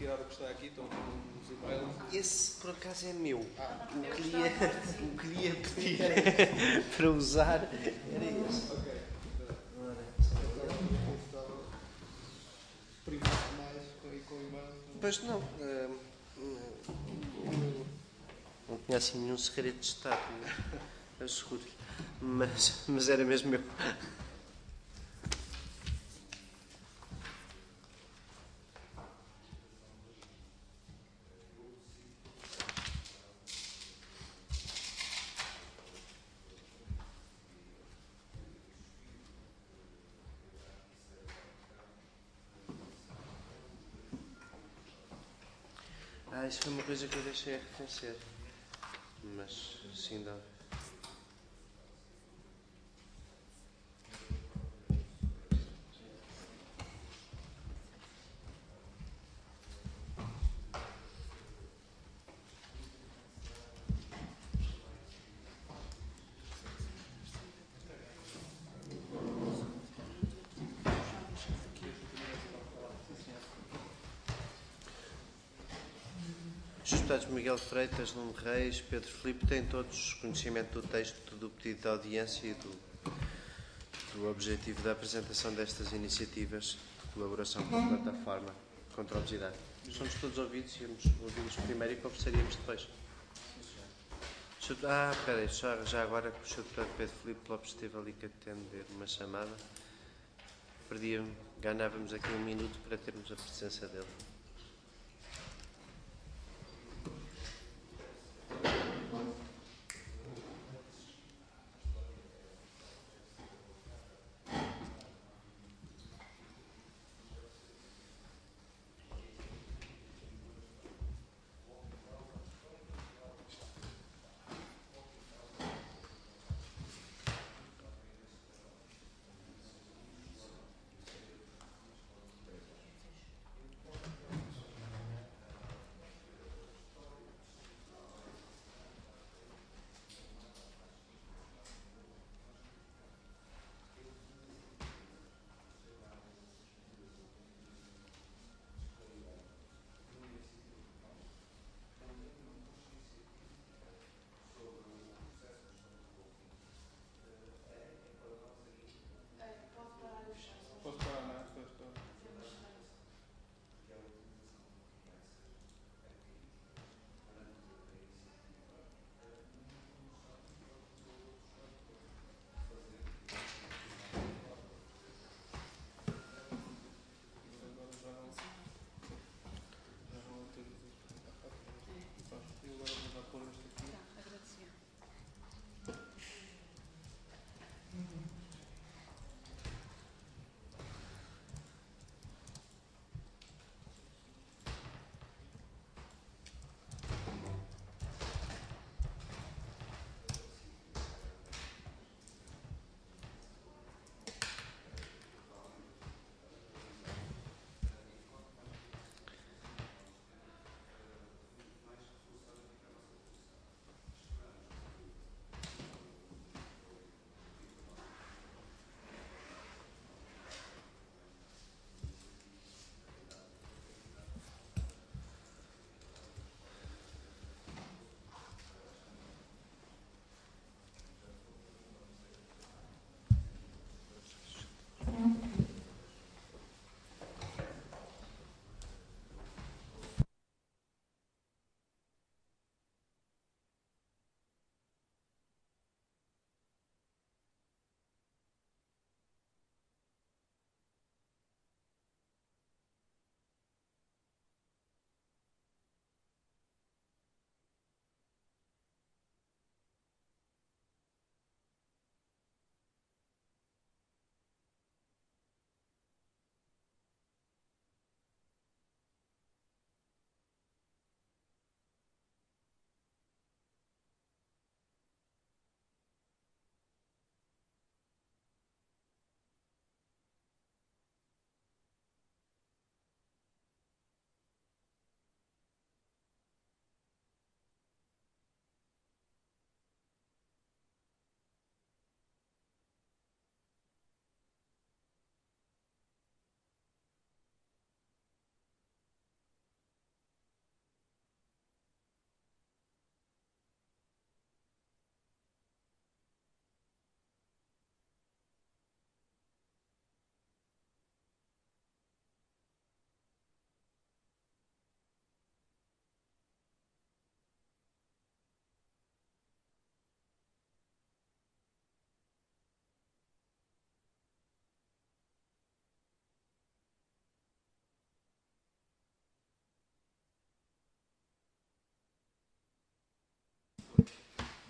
entidade que está aqui, estão com os e-mails. Esse, por acaso, é meu. O que lhe ia pedir para usar era esse. Ok. Privado mais com e-mails. Pois não. Não tinha assim nenhum segredo de Estado. Asseguro-lhe. Mas era mesmo meu. Isso foi uma coisa que eu deixei arrefecer. Mas sim dá. Os deputados Miguel Freitas, Nuno Reis, Pedro Filipe têm todos conhecimento do texto do pedido de audiência e do objetivo da apresentação destas iniciativas de colaboração com a plataforma contra a obesidade. Somos todos ouvidos e íamos ouvi-los primeiro e conversaríamos depois. Espera aí, já agora que o Sr. Deputado Pedro Filipe Lopes esteve ali que atender uma chamada, ganhávamos aqui um minuto para termos a presença dele.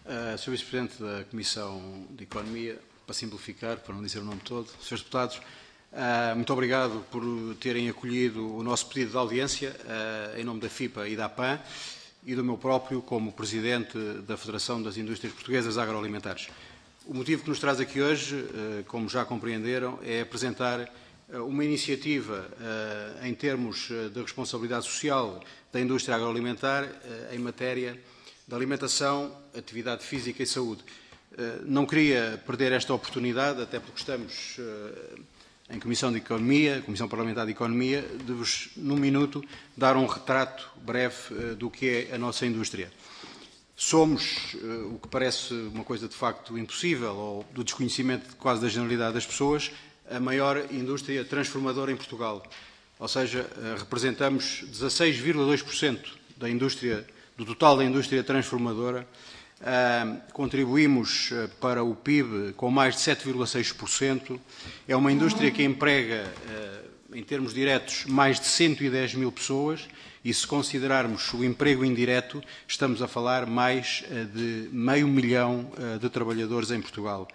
Sr. Vice-Presidente da Comissão de Economia, para simplificar, para não dizer o nome todo, Srs. Deputados, muito obrigado por terem acolhido o nosso pedido de audiência em nome da FIPA e da APAN e do meu próprio como Presidente da Federação das Indústrias Portuguesas Agroalimentares. O motivo que nos traz aqui hoje, como já compreenderam, é apresentar uma iniciativa em termos de responsabilidade social da indústria agroalimentar em matéria de alimentação, atividade física e saúde. Não queria perder esta oportunidade, até porque estamos em Comissão de Economia, Comissão Parlamentar de Economia, de vos, num minuto, dar um retrato breve do que é a nossa indústria. Somos, o que parece uma coisa de facto impossível, ou do desconhecimento de quase da generalidade das pessoas, a maior indústria transformadora em Portugal. Ou seja, representamos 16,2% da indústria, do total da indústria transformadora. Contribuímos para o PIB com mais de 7,6%. É uma indústria que emprega, em termos diretos, mais de 110 mil pessoas. E se considerarmos o emprego indireto, estamos a falar mais de 500 mil de trabalhadores em Portugal.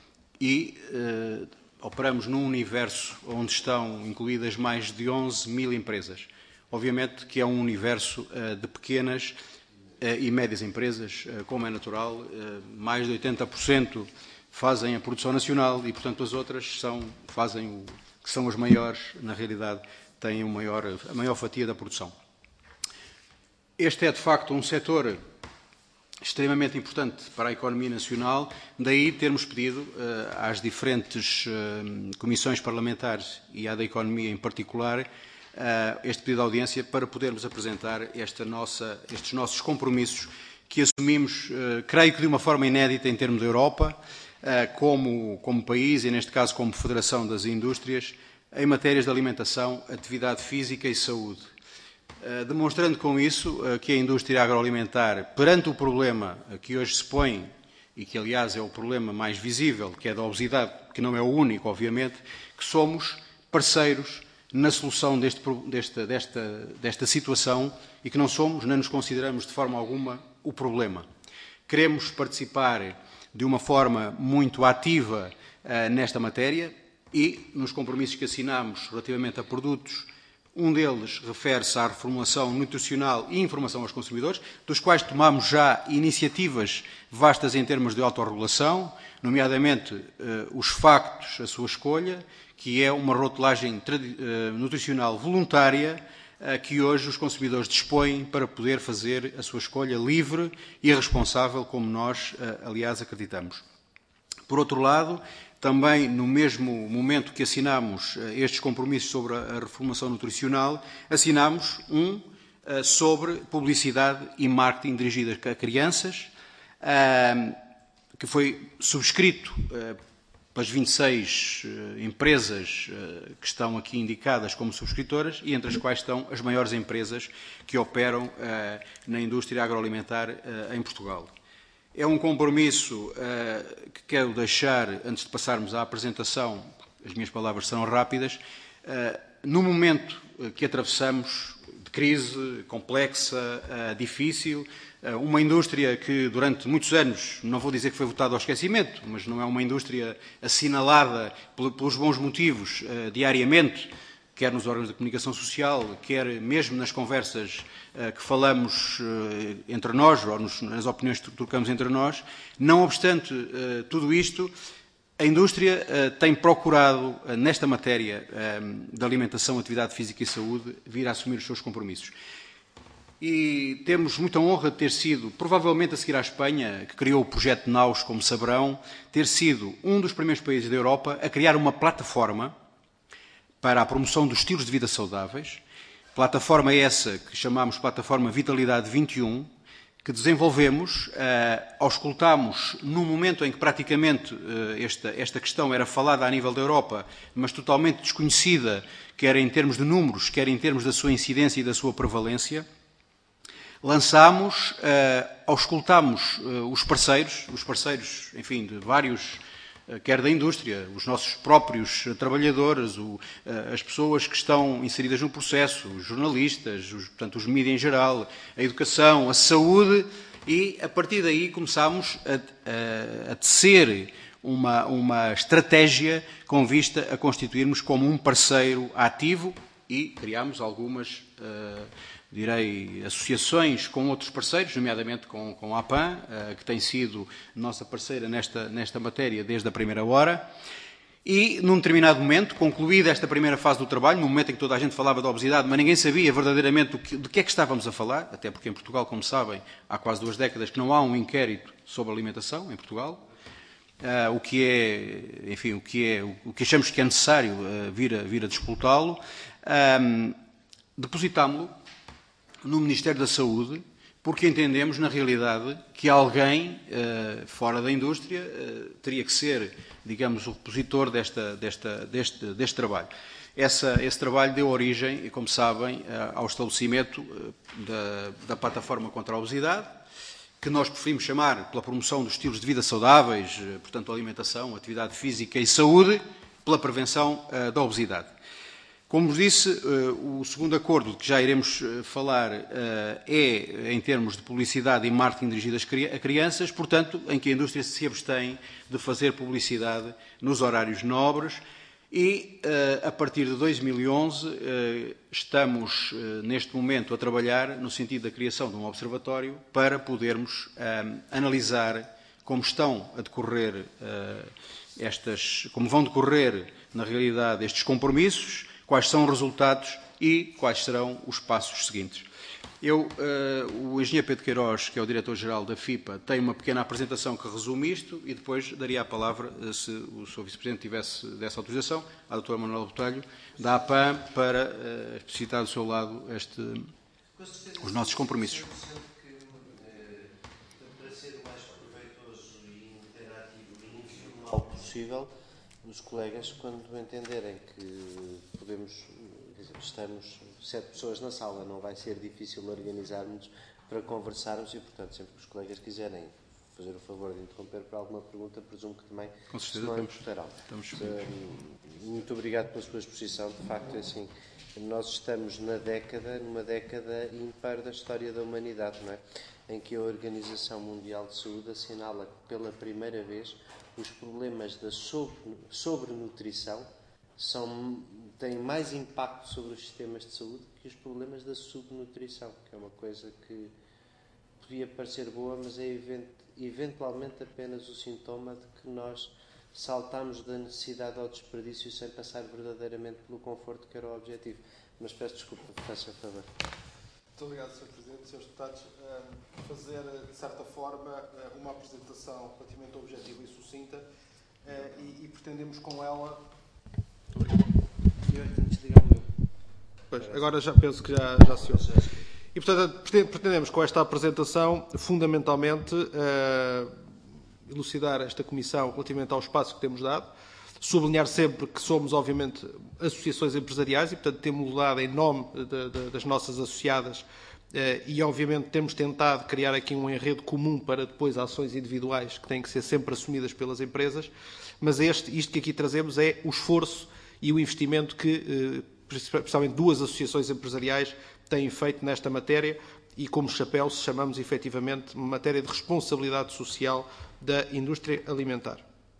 E operamos num universo onde estão incluídas mais de 11 mil empresas. Obviamente que é um universo de pequenas e médias empresas, como é natural. Mais de 80% fazem a produção nacional e, portanto, as outras que são as maiores, na realidade, têm a maior fatia da produção. Este é, de facto, um setor extremamente importante para a economia nacional, daí termos pedido às diferentes comissões parlamentares e à da economia em particular este pedido de audiência para podermos apresentar estes nossos compromissos que assumimos, creio que de uma forma inédita em termos da Europa, como país e, neste caso, como Federação das Indústrias, em matérias de alimentação, atividade física e saúde. Demonstrando com isso que a indústria agroalimentar, perante o problema que hoje se põe, e que aliás é o problema mais visível, que é da obesidade, que não é o único, obviamente, que somos parceiros na solução desta situação e que não somos, nem nos consideramos de forma alguma o problema. Queremos participar de uma forma muito ativa nesta matéria e nos compromissos que assinamos relativamente a produtos. Um deles refere-se à reformulação nutricional e informação aos consumidores, dos quais tomamos já iniciativas vastas em termos de autorregulação, nomeadamente os factos, a sua escolha, que é uma rotulagem nutricional voluntária que hoje os consumidores dispõem para poder fazer a sua escolha livre e responsável, como nós, aliás, acreditamos. Por outro lado, também no mesmo momento que assinamos estes compromissos sobre a reformulação nutricional, assinamos um sobre publicidade e marketing dirigidas a crianças, que foi subscrito pelas 26 empresas que estão aqui indicadas como subscritoras e entre as quais estão as maiores empresas que operam na indústria agroalimentar em Portugal. É um compromisso que quero deixar, antes de passarmos à apresentação, as minhas palavras serão rápidas, no momento que atravessamos de crise complexa, difícil, uma indústria que durante muitos anos, não vou dizer que foi votada ao esquecimento, mas não é uma indústria assinalada pelos bons motivos diariamente, quer nos órgãos de comunicação social, quer mesmo nas conversas que falamos entre nós, ou nas opiniões que trocamos entre nós. Não obstante tudo isto, a indústria tem procurado, nesta matéria de alimentação, atividade física e saúde, vir a assumir os seus compromissos. E temos muita honra de ter sido, provavelmente a seguir à Espanha, que criou o projeto NAUS, como saberão, ter sido um dos primeiros países da Europa a criar uma plataforma para a promoção dos estilos de vida saudáveis. Plataforma essa que chamamos Plataforma Vitalidade 21, que desenvolvemos, auscultámos no momento em que praticamente esta questão era falada a nível da Europa, mas totalmente desconhecida, quer em termos de números, quer em termos da sua incidência e da sua prevalência. Lançámos, auscultámos os parceiros, enfim, de vários, quer da indústria, os nossos próprios trabalhadores, as pessoas que estão inseridas no processo, os jornalistas, portanto, os mídias em geral, a educação, a saúde E, a partir daí, começámos a tecer uma estratégia com vista a constituirmos como um parceiro ativo e criámos algumas, associações com outros parceiros, nomeadamente com a APAN, que tem sido nossa parceira nesta matéria desde a primeira hora. E, num determinado momento, concluída esta primeira fase do trabalho, no momento em que toda a gente falava da obesidade, mas ninguém sabia verdadeiramente do que é que estávamos a falar, até porque em Portugal, como sabem, há quase 2 décadas que não há um inquérito sobre alimentação em Portugal, o que achamos que é necessário vir a disputá-lo, depositámo-lo no Ministério da Saúde, porque entendemos, na realidade, que alguém fora da indústria teria que ser, digamos, o repositor deste trabalho. Esse trabalho deu origem, como sabem, ao estabelecimento da Plataforma contra a Obesidade, que nós preferimos chamar pela promoção dos estilos de vida saudáveis, portanto, alimentação, atividade física e saúde, pela prevenção da obesidade. Como vos disse, o segundo acordo de que já iremos falar é em termos de publicidade e marketing dirigido a crianças, portanto, em que a indústria se abstém de fazer publicidade nos horários nobres e, a partir de 2011, estamos, neste momento, a trabalhar no sentido da criação de um observatório para podermos analisar como estão a decorrer como vão decorrer, na realidade, estes compromissos, quais são os resultados e quais serão os passos seguintes. O engenheiro Pedro Queiroz, que é o diretor-geral da FIPA, tem uma pequena apresentação que resume isto e depois daria a palavra, se o Sr. Vice-Presidente dessa autorização, à doutora Manuela Botelho, da APAN, para explicitar do seu lado os nossos compromissos. Para ser o mais proveitoso e interativo e informal possível, os colegas, quando entenderem que estamos 7 pessoas na sala, não vai ser difícil organizarmos para conversarmos e, portanto, sempre que os colegas quiserem fazer o favor de interromper para alguma pergunta, presumo que também se não importarão. Muito obrigado pela sua exposição. De facto, assim, nós estamos numa década ímpar da história da humanidade, não é? Em que a Organização Mundial de Saúde assinala pela primeira vez os problemas da sobrenutrição têm mais impacto sobre os sistemas de saúde que os problemas da subnutrição, que é uma coisa que podia parecer boa, mas é eventualmente apenas o sintoma de que nós saltamos da necessidade ao desperdício sem passar verdadeiramente pelo conforto que era o objetivo. Mas peço desculpa, faça a favor. Muito obrigado, Sr. Presidente, Srs. Deputados. Fazer, de certa forma, uma apresentação relativamente objetiva e sucinta e pretendemos com ela... Pois, agora já penso que já se ouve. E, portanto, pretendemos com esta apresentação, fundamentalmente, elucidar esta Comissão relativamente ao espaço que temos dado, sublinhar sempre que somos, obviamente, associações empresariais e, portanto, temos dado em nome das nossas associadas e, obviamente, temos tentado criar aqui um enredo comum para depois ações individuais que têm que ser sempre assumidas pelas empresas, mas isto que aqui trazemos é o esforço e o investimento que, principalmente, 2 associações empresariais têm feito nesta matéria e, como chapéu, se chamamos efetivamente uma matéria de responsabilidade social da indústria alimentar.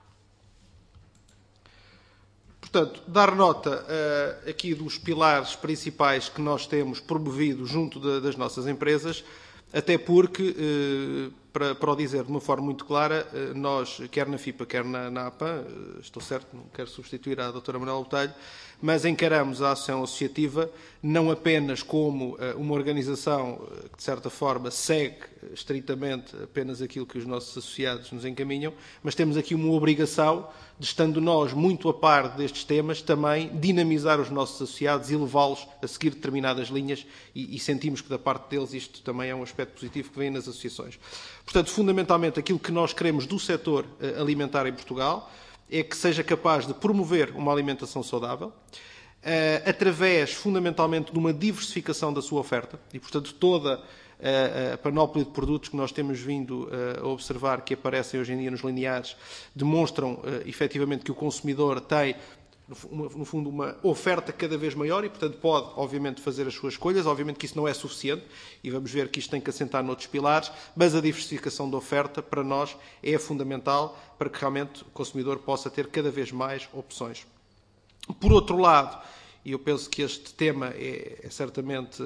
Portanto, dar nota aqui dos pilares principais que nós temos promovido junto das nossas empresas, até porque, para o dizer de uma forma muito clara, nós, quer na FIPA, quer na APAN, estou certo, não quero substituir a doutora Manuela Botelho, mas encaramos a ação associativa não apenas como uma organização que, de certa forma, segue estritamente apenas aquilo que os nossos associados nos encaminham, mas temos aqui uma obrigação de, estando nós muito a par destes temas, também dinamizar os nossos associados e levá-los a seguir determinadas linhas e sentimos que, da parte deles, isto também é um aspecto positivo que vem nas associações. Portanto, fundamentalmente, aquilo que nós queremos do setor alimentar em Portugal é que seja capaz de promover uma alimentação saudável, através, fundamentalmente, de uma diversificação da sua oferta e, portanto, toda a panóplia de produtos que nós temos vindo a observar que aparecem hoje em dia nos lineares demonstram, efetivamente, que o consumidor tem no fundo, uma oferta cada vez maior e, portanto, pode, obviamente, fazer as suas escolhas. Obviamente que isso não é suficiente e vamos ver que isto tem que assentar noutros pilares, mas a diversificação da oferta, para nós, é fundamental para que realmente o consumidor possa ter cada vez mais opções. Por outro lado, e eu penso que este tema é certamente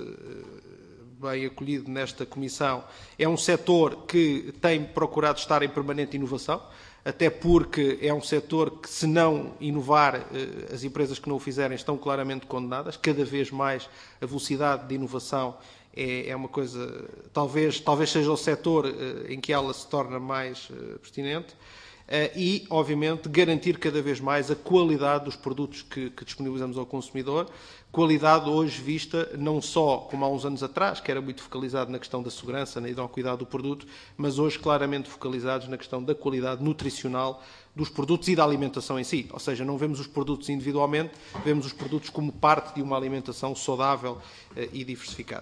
bem acolhido nesta Comissão, é um setor que tem procurado estar em permanente inovação, até porque é um setor que, se não inovar, as empresas que não o fizerem estão claramente condenadas. Cada vez mais a velocidade de inovação é uma coisa, talvez seja o setor em que ela se torna mais pertinente. E, obviamente, garantir cada vez mais a qualidade dos produtos que disponibilizamos ao consumidor. Qualidade hoje vista não só como há uns anos atrás, que era muito focalizado na questão da segurança, na inocuidade do produto, mas hoje claramente focalizados na questão da qualidade nutricional dos produtos e da alimentação em si. Ou seja, não vemos os produtos individualmente, vemos os produtos como parte de uma alimentação saudável e diversificada.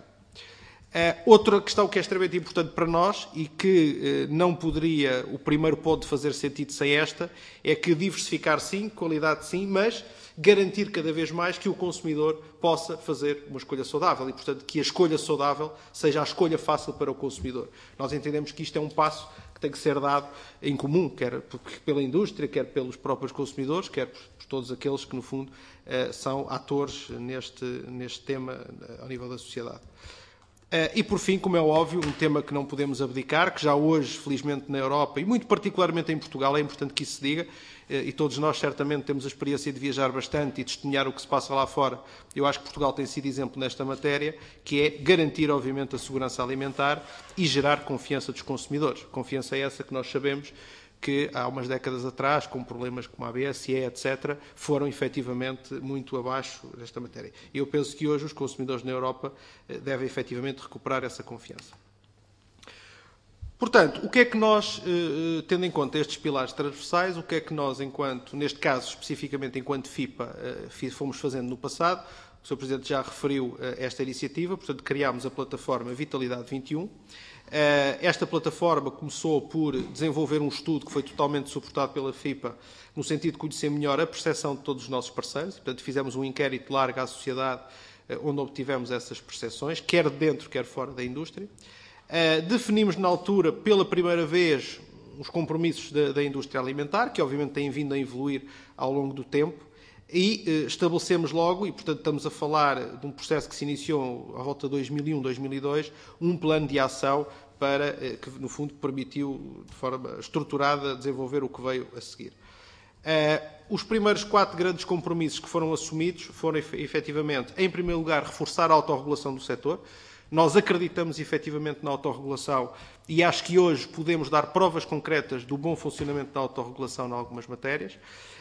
Outra questão que é extremamente importante para nós e que não poderia, o primeiro ponto, fazer sentido sem esta, é que diversificar sim, qualidade sim, mas garantir cada vez mais que o consumidor possa fazer uma escolha saudável e, portanto, que a escolha saudável seja a escolha fácil para o consumidor. Nós entendemos que isto é um passo que tem que ser dado em comum, quer pela indústria, quer pelos próprios consumidores, quer por todos aqueles que, no fundo, são atores neste tema ao nível da sociedade. E, por fim, como é óbvio, um tema que não podemos abdicar, que já hoje, felizmente, na Europa, e muito particularmente em Portugal, é importante que isso se diga, e todos nós certamente temos a experiência de viajar bastante e testemunhar o que se passa lá fora. Eu acho que Portugal tem sido exemplo nesta matéria, que é garantir, obviamente, a segurança alimentar e gerar confiança dos consumidores. Confiança é essa que nós sabemos que há umas décadas atrás, com problemas como a BSE, etc., foram efetivamente muito abaixo desta matéria. E eu penso que hoje os consumidores na Europa devem efetivamente recuperar essa confiança. Portanto, o que é que nós, tendo em conta estes pilares transversais, o que é que nós, neste caso, especificamente enquanto FIPA, fomos fazendo no passado? O Sr. Presidente já referiu esta iniciativa, portanto, criámos a plataforma Vitalidade 21. Esta plataforma começou por desenvolver um estudo que foi totalmente suportado pela FIPA, no sentido de conhecer melhor a percepção de todos os nossos parceiros. Portanto, fizemos um inquérito largo à sociedade, onde obtivemos essas percepções, quer dentro, quer fora da indústria. Definimos, na altura, pela primeira vez, os compromissos da indústria alimentar, que obviamente têm vindo a evoluir ao longo do tempo, e estabelecemos logo, e portanto estamos a falar de um processo que se iniciou à volta de 2001, 2002, um plano de ação para que, no fundo, permitiu, de forma estruturada, desenvolver o que veio a seguir. Os primeiros 4 grandes compromissos que foram assumidos foram, efetivamente, em primeiro lugar, reforçar a autorregulação do setor. Nós acreditamos efetivamente na autorregulação e acho que hoje podemos dar provas concretas do bom funcionamento da autorregulação em algumas matérias.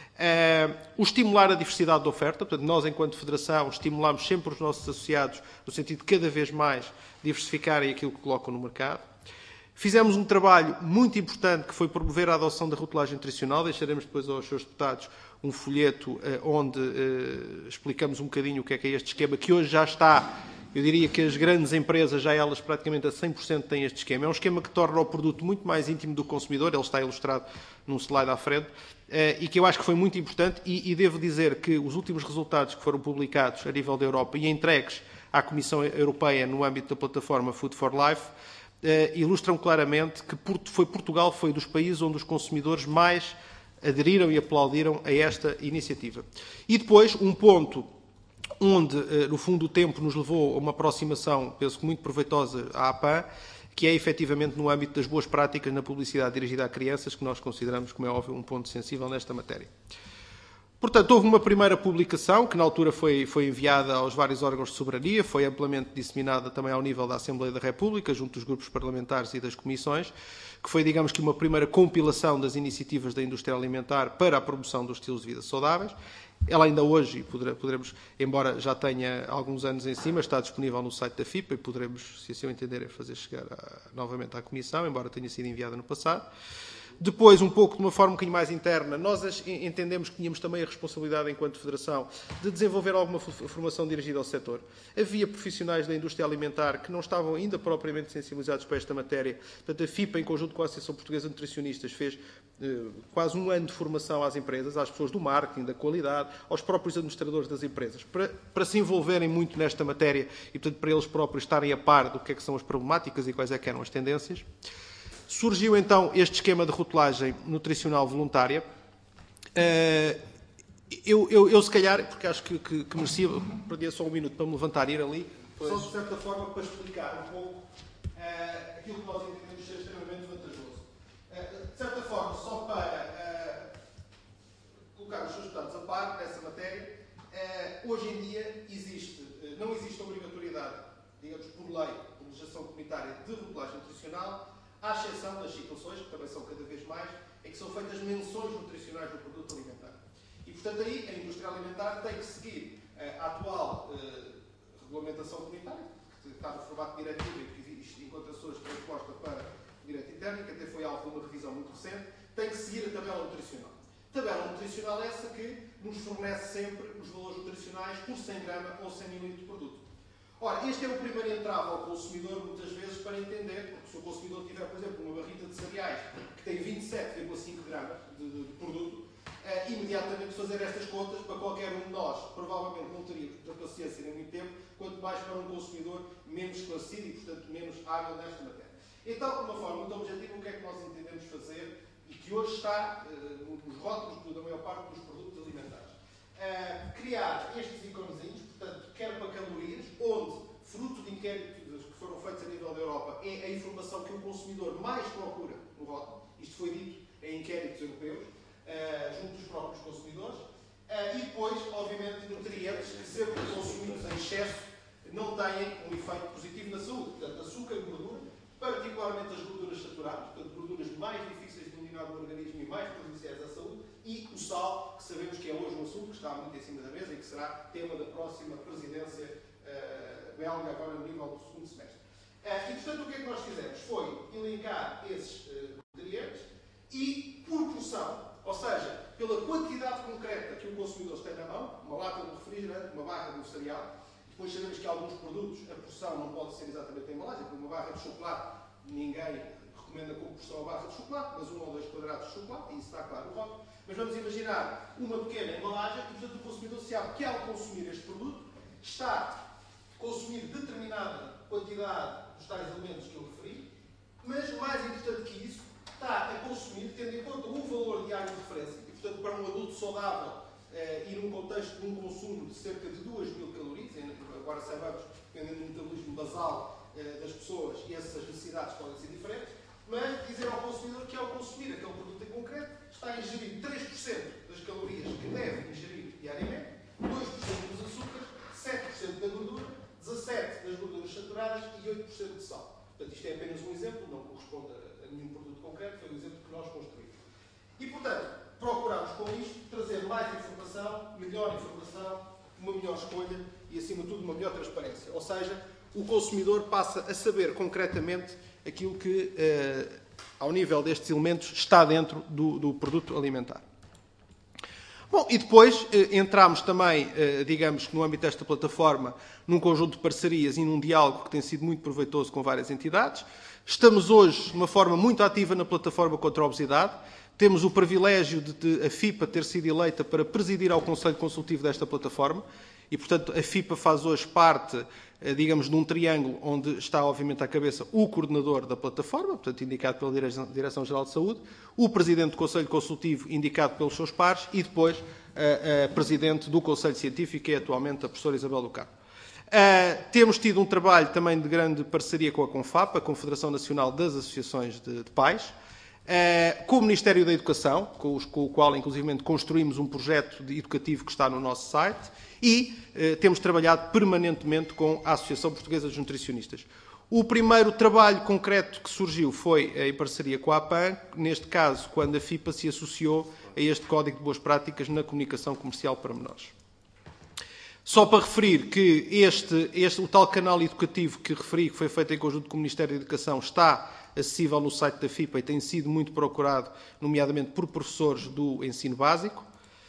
O estimular a diversidade da oferta, portanto, nós, enquanto Federação, estimulamos sempre os nossos associados no sentido de cada vez mais diversificarem aquilo que colocam no mercado. Fizemos um trabalho muito importante que foi promover a adoção da rotulagem nutricional. Deixaremos depois aos seus deputados um folheto onde explicamos um bocadinho o que é este esquema, que hoje já está. Eu diria que as grandes empresas, já elas praticamente a 100% têm este esquema. É um esquema que torna o produto muito mais íntimo do consumidor. Ele está ilustrado num slide à frente. E que eu acho que foi muito importante. E devo dizer que os últimos resultados que foram publicados a nível da Europa e entregues à Comissão Europeia no âmbito da plataforma Food for Life ilustram claramente que Portugal foi dos países onde os consumidores mais aderiram e aplaudiram a esta iniciativa. E depois, um ponto onde, no fundo, o tempo nos levou a uma aproximação, penso que muito proveitosa à APAN, que é efetivamente no âmbito das boas práticas na publicidade dirigida a crianças, que nós consideramos, como é óbvio, um ponto sensível nesta matéria. Portanto, houve uma primeira publicação, que na altura foi enviada aos vários órgãos de soberania, foi amplamente disseminada também ao nível da Assembleia da República, junto dos grupos parlamentares e das comissões, que foi, digamos que, uma primeira compilação das iniciativas da indústria alimentar para a promoção dos estilos de vida saudáveis. Ela ainda hoje, poderemos, embora já tenha alguns anos em cima, está disponível no site da FIPA e poderemos, se assim o entenderem, fazer chegar novamente à Comissão, embora tenha sido enviada no passado. Depois, um pouco de uma forma um bocadinho mais interna, nós entendemos que tínhamos também a responsabilidade, enquanto Federação, de desenvolver alguma formação dirigida ao setor. Havia profissionais da indústria alimentar que não estavam ainda propriamente sensibilizados para esta matéria. Portanto, a FIPA, em conjunto com a Associação Portuguesa de Nutricionistas, fez quase um ano de formação às empresas, às pessoas do marketing, da qualidade, aos próprios administradores das empresas, para se envolverem muito nesta matéria e, portanto, para eles próprios estarem a par do que é que são as problemáticas e quais é que eram as tendências. Surgiu, então, este esquema de rotulagem nutricional voluntária. Eu se calhar, porque acho que merecia, perdia só um minuto para me levantar e ir ali, só de certa forma para explicar um pouco aquilo que nós entendemos ser extremamente vantajoso. De certa forma, só para colocar os seus deputados a par dessa matéria, hoje em dia não existe obrigatoriedade, digamos, por lei, por legislação comunitária, de rotulagem nutricional, à exceção das situações, que também são cada vez mais, em que são feitas menções nutricionais do produto alimentar. E, portanto, aí a indústria alimentar tem que seguir a atual regulamentação comunitária, que está no formato diretivo e que encontra-se hoje transposta para o direito interno, que até foi alvo de uma revisão muito recente, tem que seguir a tabela nutricional. Tabela nutricional essa que nos fornece sempre os valores nutricionais por 100 grama ou 100 ml de produto. Ora, este é o primeiro entrave ao consumidor, muitas vezes, para entender, porque se o consumidor tiver, por exemplo, uma barrita de cereais que tem 27,5 gramas de produto, imediatamente fazer estas contas, para qualquer um de nós, provavelmente não teria muita paciência nem muito tempo, quanto mais para um consumidor menos esclarecido e, portanto, menos hábil nesta matéria. Então, de uma forma muito objetiva, o que é que nós entendemos fazer e que hoje está nos rótulos da maior parte dos produtos alimentares? Criar estes iconezinhos, portanto, quer para calorias, onde, fruto de inquéritos que foram feitos a nível da Europa, é a informação que o consumidor mais procura no rótulo. Isto foi dito em inquéritos europeus, junto dos próprios consumidores. E depois, obviamente, nutrientes que, sempre consumidos em excesso, não têm um efeito positivo na saúde. Portanto, açúcar e gordura, particularmente as gorduras saturadas, portanto, gorduras mais difíceis de eliminar do organismo e mais prejudiciais à saúde, e o sal, que sabemos que é hoje um assunto que está muito em cima da mesa e que será tema da próxima presidência belga, agora no nível do segundo semestre. E, portanto, o que é que nós fizemos? Foi elencar esses nutrientes e, por porção, ou seja, pela quantidade concreta que o consumidor tem na mão, uma lata de refrigerante, uma barra de um cereal. Depois sabemos que alguns produtos, a porção não pode ser exatamente a embalagem, porque uma barra de chocolate, ninguém recomenda como porção a barra de chocolate, mas 1 ou 2 quadrados de chocolate, e isso está claro no rótulo. Mas vamos imaginar uma pequena embalagem e, portanto, o consumidor sabe que, ao consumir este produto, está a consumir determinada quantidade dos tais alimentos que eu referi, mas, mais importante que isso, está a consumir, tendo em conta o valor diário de referência, e, portanto, para um adulto saudável, e num contexto de um consumo de cerca de 2.000 calorias, agora sabemos, dependendo do metabolismo basal das pessoas, e essas necessidades podem ser diferentes, mas dizer ao consumidor que, ao consumir aquele produto em concreto, está a ingerir 3% das calorias que deve ingerir diariamente, 2% dos açúcares, 7% da gordura, 17% das gorduras saturadas e 8% de sal. Portanto, isto é apenas um exemplo, não corresponde a nenhum produto concreto, foi o exemplo que nós construímos. E, portanto, procuramos com isto trazer mais informação, uma melhor escolha e, acima de tudo, uma melhor transparência. Ou seja, o consumidor passa a saber concretamente aquilo que, ao nível destes elementos, está dentro do produto alimentar. Bom, e depois entramos também, digamos que no âmbito desta plataforma, num conjunto de parcerias e num diálogo que tem sido muito proveitoso com várias entidades. Estamos hoje de uma forma muito ativa na plataforma contra a obesidade. Temos o privilégio de a FIPA ter sido eleita para presidir ao Conselho Consultivo desta plataforma e, portanto, a FIPA faz hoje parte, digamos, de um triângulo onde está, obviamente, à cabeça o coordenador da plataforma, portanto, indicado pela Direção-Geral de Saúde, o Presidente do Conselho Consultivo, indicado pelos seus pares, e depois a Presidente do Conselho Científico, que é atualmente a professora Isabel do Carmo. Temos tido um trabalho também de grande parceria com a CONFAP, a Confederação Nacional das Associações de Pais, com o Ministério da Educação, com o qual, inclusive, construímos um projeto educativo que está no nosso site, e temos trabalhado permanentemente com a Associação Portuguesa dos Nutricionistas. O primeiro trabalho concreto que surgiu foi em parceria com a APAN, neste caso, quando a FIPA se associou a este Código de Boas Práticas na Comunicação Comercial para Menores. Só para referir que o tal canal educativo que referi, que foi feito em conjunto com o Ministério da Educação, está acessível no site da FIPA e tem sido muito procurado, nomeadamente por professores do ensino básico.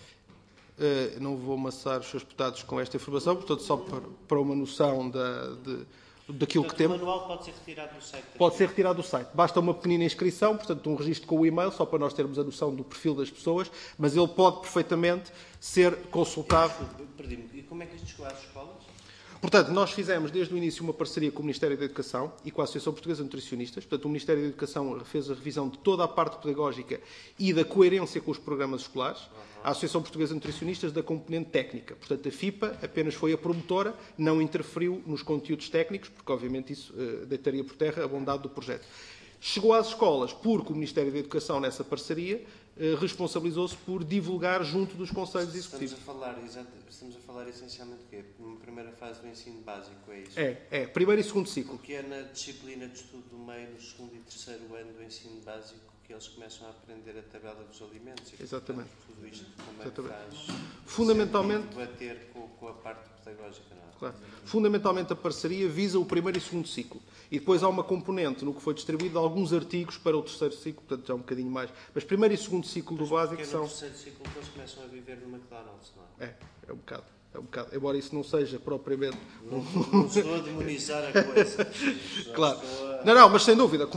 Não vou amassar os seus deputados com esta informação, portanto, só para uma noção daquilo que temos. O manual pode ser retirado do site. Pode ser retirado do site. Basta uma pequenina inscrição, portanto, um registro com o e-mail, só para nós termos a noção do perfil das pessoas, mas ele pode perfeitamente ser consultado. Perdi-me. E como é que isto chegou às escolas? Portanto, nós fizemos desde o início uma parceria com o Ministério da Educação e com a Associação Portuguesa de Nutricionistas. Portanto, o Ministério da Educação fez a revisão de toda a parte pedagógica e da coerência com os programas escolares. A Associação Portuguesa de Nutricionistas da componente técnica. Portanto, a FIPA apenas foi a promotora, não interferiu nos conteúdos técnicos, porque obviamente isso deitaria por terra a bondade do projeto. Chegou às escolas porque o Ministério da Educação, nessa parceria, responsabilizou-se por divulgar junto dos conselhos executivos. Estamos a falar essencialmente do quê? Numa primeira fase do ensino básico, é isso? É. Primeiro e segundo ciclo. O que é na disciplina de estudo do meio, no segundo e terceiro ano do ensino básico, que eles começam a aprender a tabela dos alimentos. E, exatamente. Portanto, tudo isto como exatamente. É que faz fundamentalmente debater com a parte pedagógica, não é? Claro. Fundamentalmente a parceria visa o primeiro e segundo ciclo. E depois há uma componente no que foi distribuído de alguns artigos para o terceiro ciclo, portanto já um bocadinho mais. Mas primeiro e segundo ciclo do básico são... É no terceiro ciclo que eles começam a viver no McDonald's, não é? É um bocado. Embora isso não seja propriamente... Não estou a demonizar a coisa. Claro. Não, mas sem dúvida.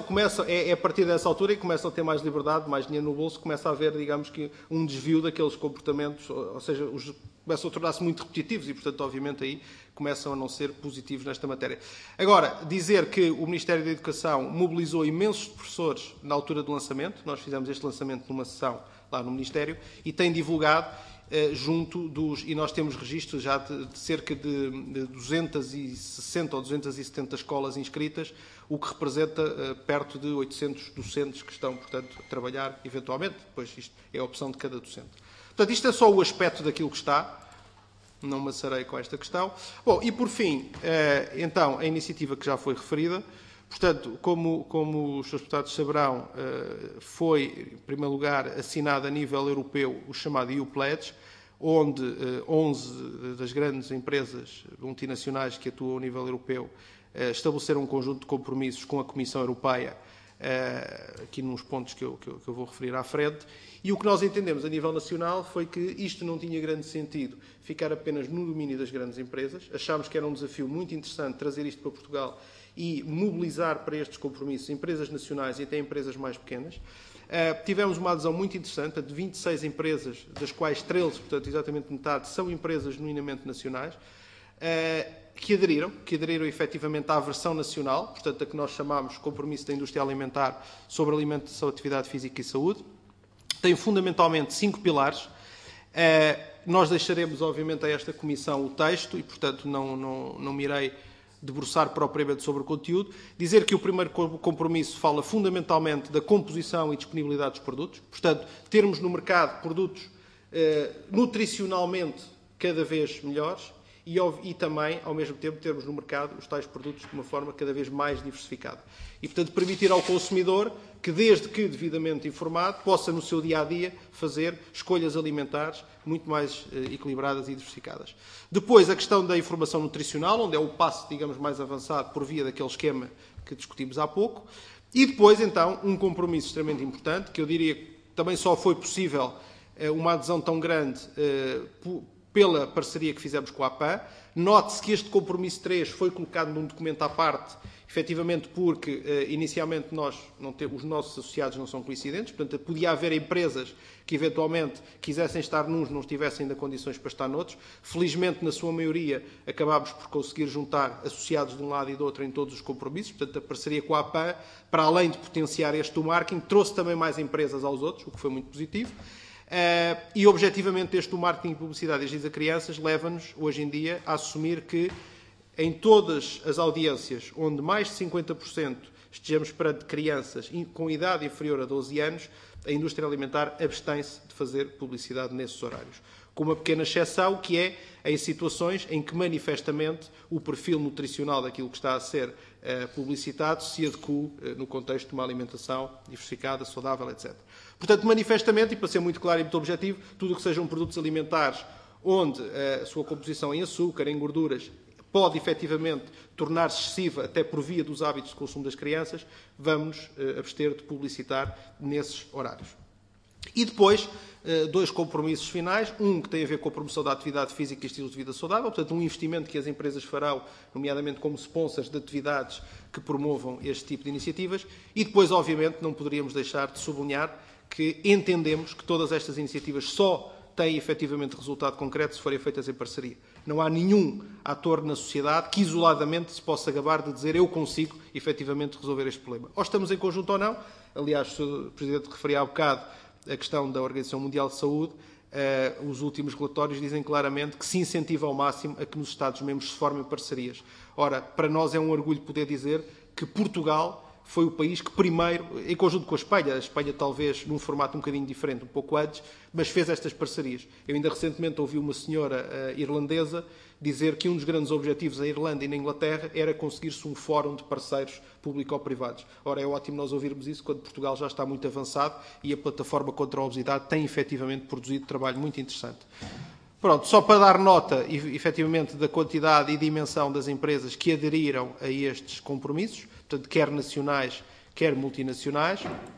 É a partir dessa altura e começam a ter mais liberdade, mais dinheiro no bolso, começa a haver, digamos que, um desvio daqueles comportamentos, ou seja, começam a tornar-se muito repetitivos e, portanto, obviamente, aí começam a não ser positivos nesta matéria. Agora, dizer que o Ministério da Educação mobilizou imensos professores na altura do lançamento, nós fizemos este lançamento numa sessão lá no Ministério, e tem divulgado junto dos... E nós temos registros já de cerca de 260 ou 270 escolas inscritas, o que representa perto de 800 docentes que estão, portanto, a trabalhar eventualmente. Depois isto é a opção de cada docente. Portanto, isto é só o aspecto daquilo que está. Não maçarei com esta questão. Bom, e por fim, então, a iniciativa que já foi referida. Portanto, como os seus deputados saberão, foi, em primeiro lugar, assinado a nível europeu o chamado EU Pledge, onde 11 das grandes empresas multinacionais que atuam a nível europeu estabeleceram um conjunto de compromissos com a Comissão Europeia, aqui nos pontos que eu vou referir à frente. E o que nós entendemos a nível nacional foi que isto não tinha grande sentido ficar apenas no domínio das grandes empresas. Achámos que era um desafio muito interessante trazer isto para Portugal e mobilizar para estes compromissos empresas nacionais e até empresas mais pequenas. Tivemos uma adesão muito interessante, de 26 empresas, das quais 13, portanto exatamente metade, são empresas genuinamente nacionais, que aderiram efetivamente à versão nacional, portanto a que nós chamamos Compromisso da Indústria Alimentar sobre Alimentação, Atividade Física e Saúde. Tem fundamentalmente 5 pilares. Nós deixaremos, obviamente, a esta Comissão o texto e, portanto, não me irei debruçar propriamente sobre o conteúdo. Dizer que o primeiro compromisso fala fundamentalmente da composição e disponibilidade dos produtos. Portanto, termos no mercado produtos nutricionalmente cada vez melhores e também, ao mesmo tempo, termos no mercado os tais produtos de uma forma cada vez mais diversificada. E, portanto, permitir ao consumidor que, desde que devidamente informado, possa, no seu dia-a-dia, fazer escolhas alimentares muito mais equilibradas e diversificadas. Depois, a questão da informação nutricional, onde é o passo, digamos, mais avançado por via daquele esquema que discutimos há pouco. E depois, então, um compromisso extremamente importante, que eu diria que também só foi possível uma adesão tão grande pela parceria que fizemos com a APAN. Note-se que este compromisso 3 foi colocado num documento à parte, efetivamente porque, inicialmente, os nossos associados não são coincidentes, portanto, podia haver empresas que, eventualmente, quisessem estar nuns, não estivessem ainda condições para estar noutros. Felizmente, na sua maioria, acabámos por conseguir juntar associados de um lado e do outro em todos os compromissos. Portanto, a parceria com a APAN, para além de potenciar este marketing, trouxe também mais empresas aos outros, o que foi muito positivo. E, objetivamente, este marketing e publicidade dirigidos a crianças leva-nos, hoje em dia, a assumir que em todas as audiências onde mais de 50% estejamos perante crianças com idade inferior a 12 anos, a indústria alimentar abstém-se de fazer publicidade nesses horários. Com uma pequena exceção, que é em situações em que, manifestamente, o perfil nutricional daquilo que está a ser publicitado se adequa no contexto de uma alimentação diversificada, saudável, etc. Portanto, manifestamente, e para ser muito claro e muito objetivo, tudo o que sejam produtos alimentares onde a sua composição em açúcar, em gorduras, pode efetivamente tornar-se excessiva até por via dos hábitos de consumo das crianças, vamos abster de publicitar nesses horários. E depois, dois compromissos finais. Um que tem a ver com a promoção da atividade física e estilo de vida saudável, portanto, um investimento que as empresas farão, nomeadamente como sponsors de atividades que promovam este tipo de iniciativas. E depois, obviamente, não poderíamos deixar de sublinhar que entendemos que todas estas iniciativas só têm efetivamente resultado concreto se forem feitas em parceria. Não há nenhum ator na sociedade que isoladamente se possa gabar de dizer eu consigo efetivamente resolver este problema. Ou estamos em conjunto ou não. Aliás, o Presidente referia há bocado a questão da Organização Mundial de Saúde. Os últimos relatórios dizem claramente que se incentiva ao máximo a que nos Estados-membros se formem parcerias. Ora, para nós é um orgulho poder dizer que Portugal foi o país que primeiro, em conjunto com a Espanha talvez num formato um bocadinho diferente, um pouco antes, mas fez estas parcerias. Eu ainda recentemente ouvi uma senhora irlandesa dizer que um dos grandes objetivos na Irlanda e na Inglaterra era conseguir-se um fórum de parceiros público-privados. Ora, é ótimo nós ouvirmos isso quando Portugal já está muito avançado e a plataforma contra a obesidade tem efetivamente produzido trabalho muito interessante. Pronto, só para dar nota, efetivamente, da quantidade e dimensão das empresas que aderiram a estes compromissos, portanto, quer nacionais, quer multinacionais.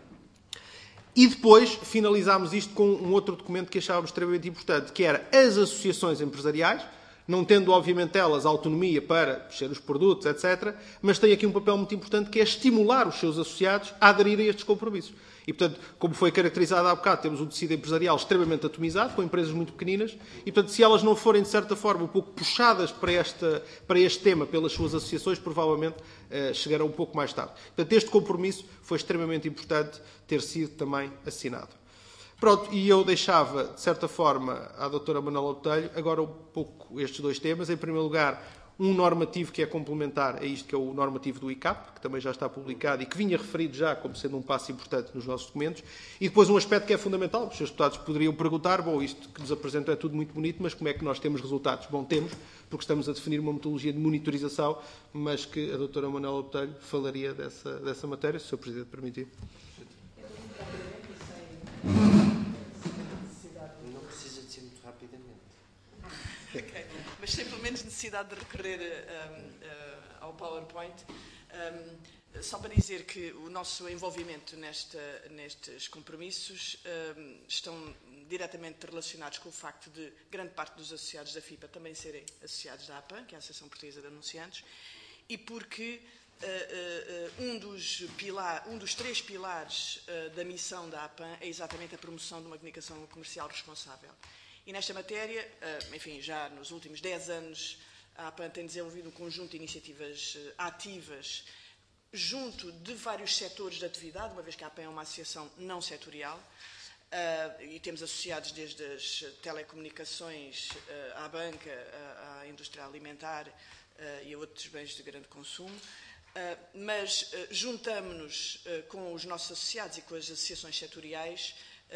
E depois finalizámos isto com um outro documento que achávamos extremamente importante, que era as associações empresariais, não tendo, obviamente, elas autonomia para mexer os produtos, etc., mas têm aqui um papel muito importante, que é estimular os seus associados a aderir a estes compromissos. E, portanto, como foi caracterizado há bocado, temos um tecido empresarial extremamente atomizado, com empresas muito pequeninas, e, portanto, se elas não forem, de certa forma, um pouco puxadas para este tema pelas suas associações, provavelmente chegarão um pouco mais tarde. Portanto, este compromisso foi extremamente importante ter sido também assinado. Pronto, e eu deixava, de certa forma, à doutora Manuela Botelho, agora um pouco estes dois temas. Em primeiro lugar, um normativo que é complementar a isto, que é o normativo do ICAP, que também já está publicado e que vinha referido já como sendo um passo importante nos nossos documentos. E depois um aspecto que é fundamental. Os seus deputados poderiam perguntar, bom, isto que nos apresentam é tudo muito bonito, mas como é que nós temos resultados? Bom, temos, porque estamos a definir uma metodologia de monitorização, mas que a doutora Manuela Botelho falaria dessa matéria, se o Sr. Presidente permitir. Não precisa de ser muito rapidamente. Okay. Mas sem pelo menos necessidade de recorrer ao PowerPoint. Só para dizer que o nosso envolvimento nestes compromissos estão diretamente relacionados com o facto de grande parte dos associados da FIPA também serem associados da APAN, que é a Associação Portuguesa de Anunciantes, e porque um dos três pilares da missão da APAN é exatamente a promoção de uma comunicação comercial responsável. E nesta matéria, enfim, já nos últimos 10 anos, a APAN tem desenvolvido um conjunto de iniciativas ativas junto de vários setores de atividade, uma vez que a APAN é uma associação não setorial, e temos associados desde as telecomunicações, à banca, à indústria alimentar e a outros bens de grande consumo. Mas juntamos-nos com os nossos associados e com as associações setoriais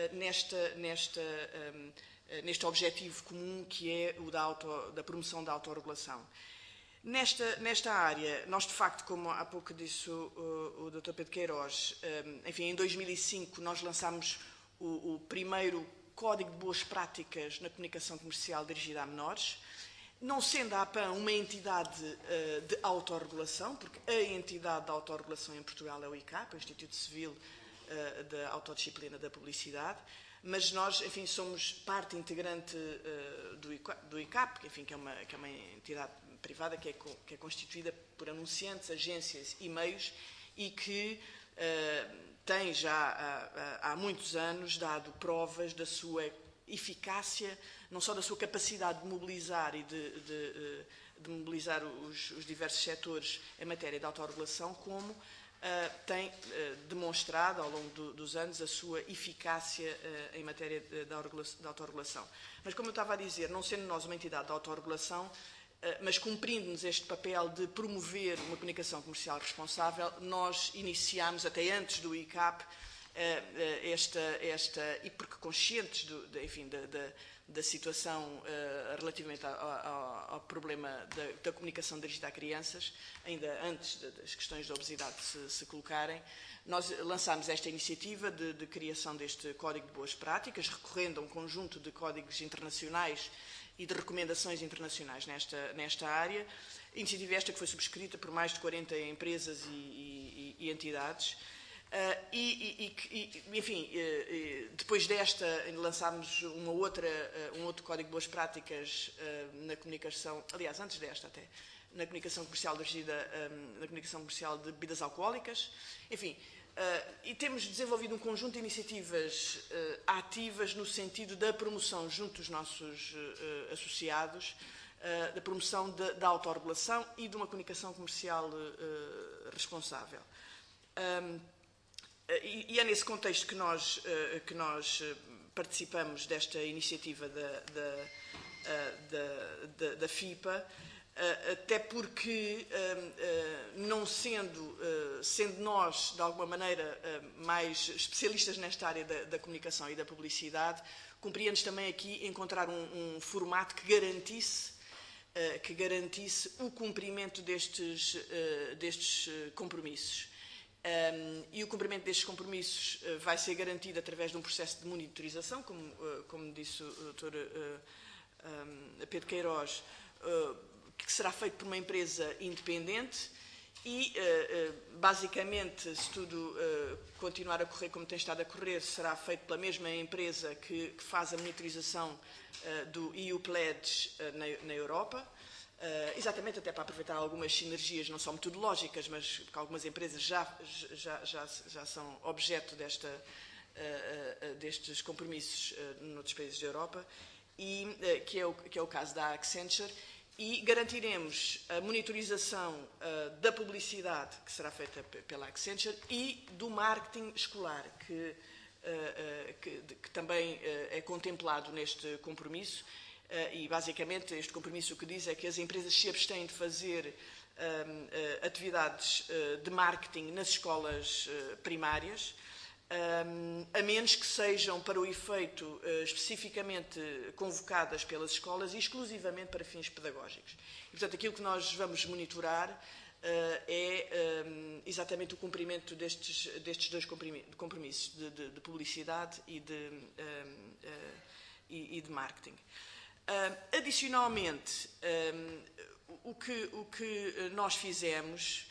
neste objetivo comum que é o da promoção da autorregulação. Nesta área, nós de facto, como há pouco disse o Dr. Pedro Queiroz, enfim, em 2005 nós lançámos o primeiro Código de Boas Práticas na Comunicação Comercial dirigida a menores, não sendo a APAN uma entidade de autorregulação, porque a entidade de autorregulação em Portugal é o ICAP, o Instituto Civil da Autodisciplina da Publicidade, mas nós, enfim, somos parte integrante do ICAP, enfim, que é uma entidade privada que é constituída por anunciantes, agências e meios e que tem já há muitos anos dado provas da sua eficácia, não só da sua capacidade de mobilizar e de mobilizar os diversos setores em matéria de autorregulação, como tem demonstrado ao longo dos anos a sua eficácia em matéria de autorregulação. Mas, como eu estava a dizer, não sendo nós uma entidade de autorregulação, mas cumprindo-nos este papel de promover uma comunicação comercial responsável, nós iniciámos, até antes do ICAP, e porque conscientes da situação relativamente ao problema da comunicação dirigida a crianças, ainda antes das questões da obesidade se colocarem, nós lançámos esta iniciativa de criação deste Código de Boas Práticas, recorrendo a um conjunto de códigos internacionais e de recomendações internacionais nesta área. Iniciativa esta que foi subscrita por mais de 40 empresas e entidades. Enfim, depois desta lançámos um outro código de boas práticas na comunicação, aliás, antes desta até, na comunicação comercial na comunicação comercial de bebidas alcoólicas. Enfim, e temos desenvolvido um conjunto de iniciativas ativas no sentido da promoção junto dos nossos associados, da promoção da autorregulação e de uma comunicação comercial responsável. E é nesse contexto que nós participamos desta iniciativa da FIPA, até porque, não sendo nós, de alguma maneira, mais especialistas nesta área da comunicação e da publicidade, cumpria-nos também aqui encontrar um formato que garantisse o cumprimento destes compromissos. E o cumprimento destes compromissos vai ser garantido através de um processo de monitorização, como disse o Dr. Pedro Queiroz, que será feito por uma empresa independente e, basicamente, se tudo continuar a correr como tem estado a correr, será feito pela mesma empresa que faz a monitorização do EU Pledge na Europa, exatamente até para aproveitar algumas sinergias, não só metodológicas, mas porque algumas empresas já são objeto destes compromissos noutros países da Europa, e que é o caso da Accenture. E garantiremos a monitorização da publicidade, que será feita pela Accenture, e do marketing escolar, que também é contemplado neste compromisso. E, basicamente, este compromisso o que diz é que as empresas se abstêm de fazer atividades de marketing nas escolas primárias, a menos que sejam para o efeito especificamente convocadas pelas escolas e exclusivamente para fins pedagógicos. E, portanto, aquilo que nós vamos monitorar é exatamente o cumprimento destes dois compromissos de publicidade e de marketing. Adicionalmente, o que nós fizemos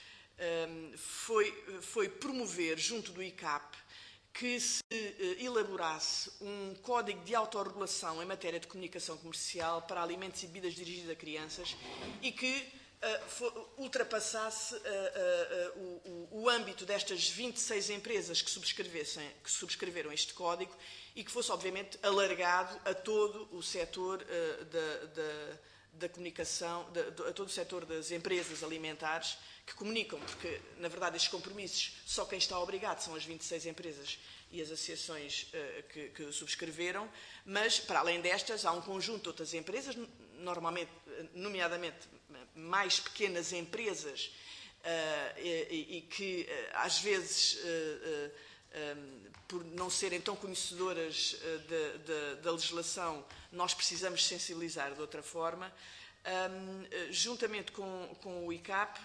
foi promover, junto do ICAP, que se elaborasse um código de autorregulação em matéria de comunicação comercial para alimentos e bebidas dirigidos a crianças e que ultrapassasse o âmbito destas 26 empresas que subscreveram este código e que fosse, obviamente, alargado a todo o setor da comunicação, a todo o setor das empresas alimentares que comunicam, porque, na verdade, estes compromissos, só quem está obrigado são as 26 empresas e as associações que subscreveram, mas, para além destas, há um conjunto de outras empresas, nomeadamente mais pequenas empresas, e que, às vezes, por não serem tão conhecedoras da legislação, nós precisamos sensibilizar de outra forma. Juntamente com o ICAP,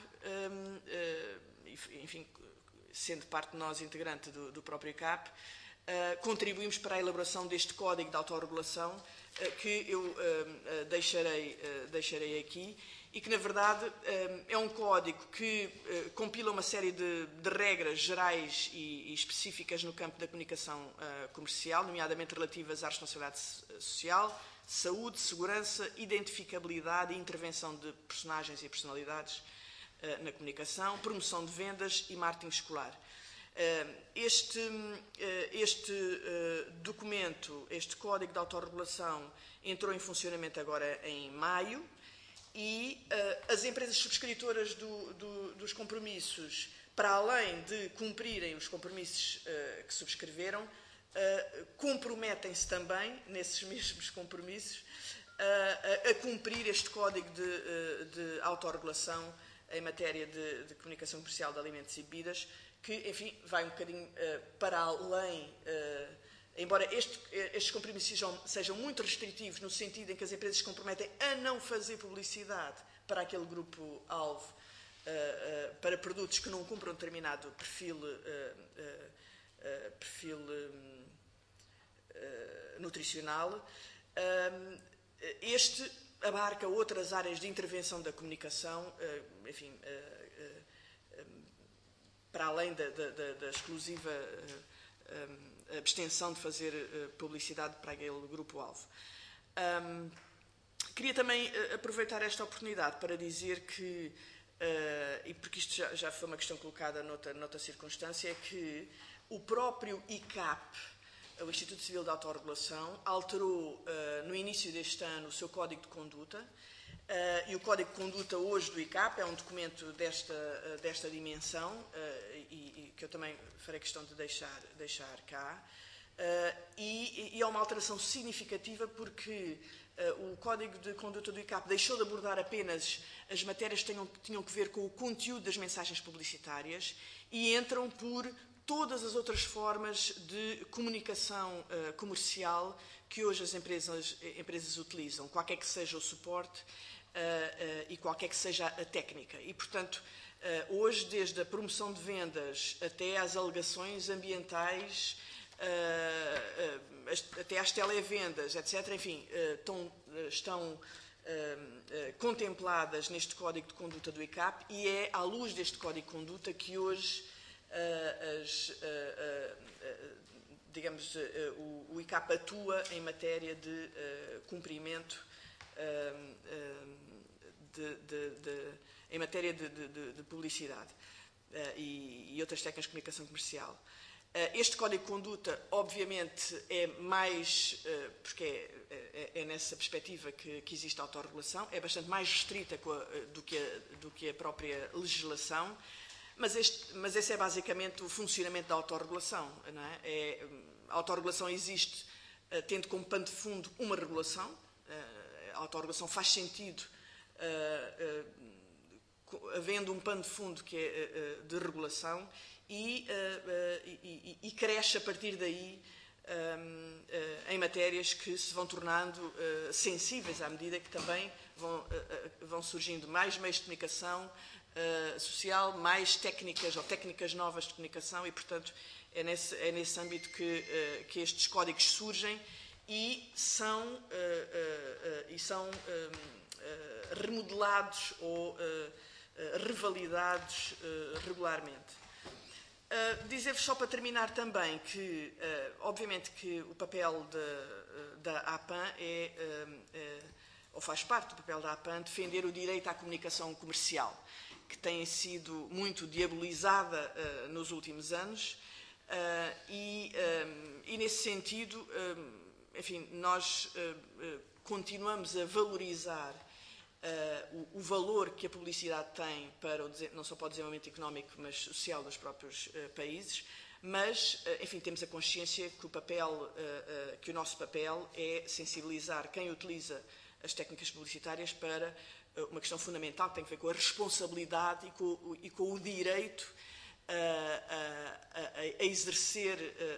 enfim, sendo parte de nós integrante do próprio ICAP, contribuímos para a elaboração deste código de autorregulação que eu deixarei aqui e que, na verdade, é um código que compila uma série de regras gerais e específicas no campo da comunicação comercial, nomeadamente relativas à responsabilidade social, saúde, segurança, identificabilidade e intervenção de personagens e personalidades na comunicação, promoção de vendas e marketing escolar. Este documento, este Código de Autorregulação, entrou em funcionamento agora em maio e as empresas subscritoras dos compromissos, para além de cumprirem os compromissos que subscreveram, comprometem-se também, nesses mesmos compromissos, a cumprir este Código de Autorregulação em matéria de comunicação comercial de alimentos e bebidas, que, enfim, vai um bocadinho para além, embora estes compromissos sejam muito restritivos, no sentido em que as empresas se comprometem a não fazer publicidade para aquele grupo-alvo, para produtos que não cumpram um determinado perfil nutricional. Este abarca outras áreas de intervenção da comunicação, enfim, para além da exclusiva abstenção de fazer publicidade para aquele grupo-alvo. Queria também aproveitar esta oportunidade para dizer que, e porque isto já foi uma questão colocada noutra circunstância, é que o próprio ICAP, o Instituto Civil de Autorregulação, alterou no início deste ano o seu Código de Conduta, e o Código de Conduta hoje do ICAP é um documento desta dimensão, e que eu também farei questão de deixar cá, e é uma alteração significativa porque o Código de Conduta do ICAP deixou de abordar apenas as matérias que tinham que ver com o conteúdo das mensagens publicitárias e entram por todas as outras formas de comunicação comercial que hoje as empresas utilizam, qualquer que seja o suporte e qualquer que seja a técnica. E, portanto, hoje, desde a promoção de vendas até às alegações ambientais, até às televendas, etc., enfim, estão contempladas neste Código de Conduta do ICAP, e é à luz deste Código de Conduta que hoje digamos, o ICAP atua em matéria de cumprimento, em matéria de publicidade e outras técnicas de comunicação comercial. Este Código de Conduta, obviamente, é mais, porque é nessa perspectiva que existe a autorregulação, é bastante mais restrita do que a própria legislação, mas esse é basicamente o funcionamento da autorregulação. Não é? A autorregulação existe tendo como pano de fundo uma regulação. A autorregulação faz sentido havendo um pano de fundo que é de regulação e cresce a partir daí em matérias que se vão tornando sensíveis à medida que também vão surgindo mais meios de comunicação social, mais técnicas ou técnicas novas de comunicação, e, portanto, é nesse âmbito que estes códigos surgem e são remodelados ou revalidados regularmente. Dizer-vos só para terminar também que, obviamente, que o papel da APAN ou faz parte do papel da APAN, defender o direito à comunicação comercial, que tem sido muito diabolizada nos últimos anos, e nesse sentido, enfim, nós continuamos a valorizar o valor que a publicidade tem para não só para o desenvolvimento económico, mas social dos próprios países, mas, enfim, temos a consciência que o nosso papel é sensibilizar quem utiliza as técnicas publicitárias para uma questão fundamental que tem a ver com a responsabilidade e com o direito a exercer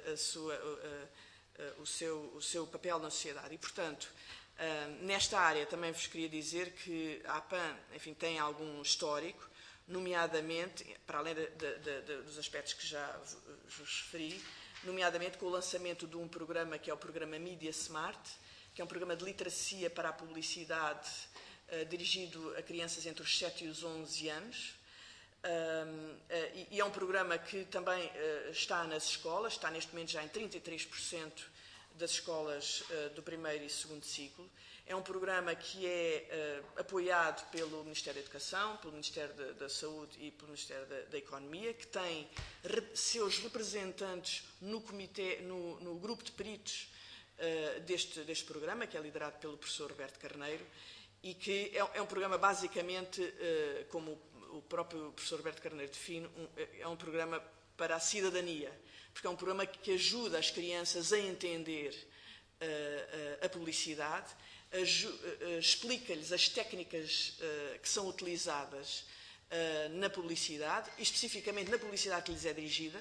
o seu papel na sociedade. E, portanto, nesta área também vos queria dizer que a APAN, enfim, tem algum histórico, nomeadamente, para além dos aspectos que já vos referi, nomeadamente com o lançamento de um programa que é o programa Media Smart, que é um programa de literacia para a publicidade dirigido a crianças entre os 7 e os 11 anos. E é um programa que também está nas escolas, está neste momento já em 33% das escolas do primeiro e segundo ciclo. É um programa que é apoiado pelo Ministério da Educação, pelo Ministério da Saúde e pelo Ministério da Economia, que tem seus representantes no grupo de peritos deste programa, que é liderado pelo professor Roberto Carneiro, e que é um programa basicamente, como o próprio professor Roberto Carneiro define, é um programa para a cidadania, porque é um programa que ajuda as crianças a entender a publicidade, explica-lhes as técnicas que são utilizadas na publicidade, e especificamente na publicidade que lhes é dirigida,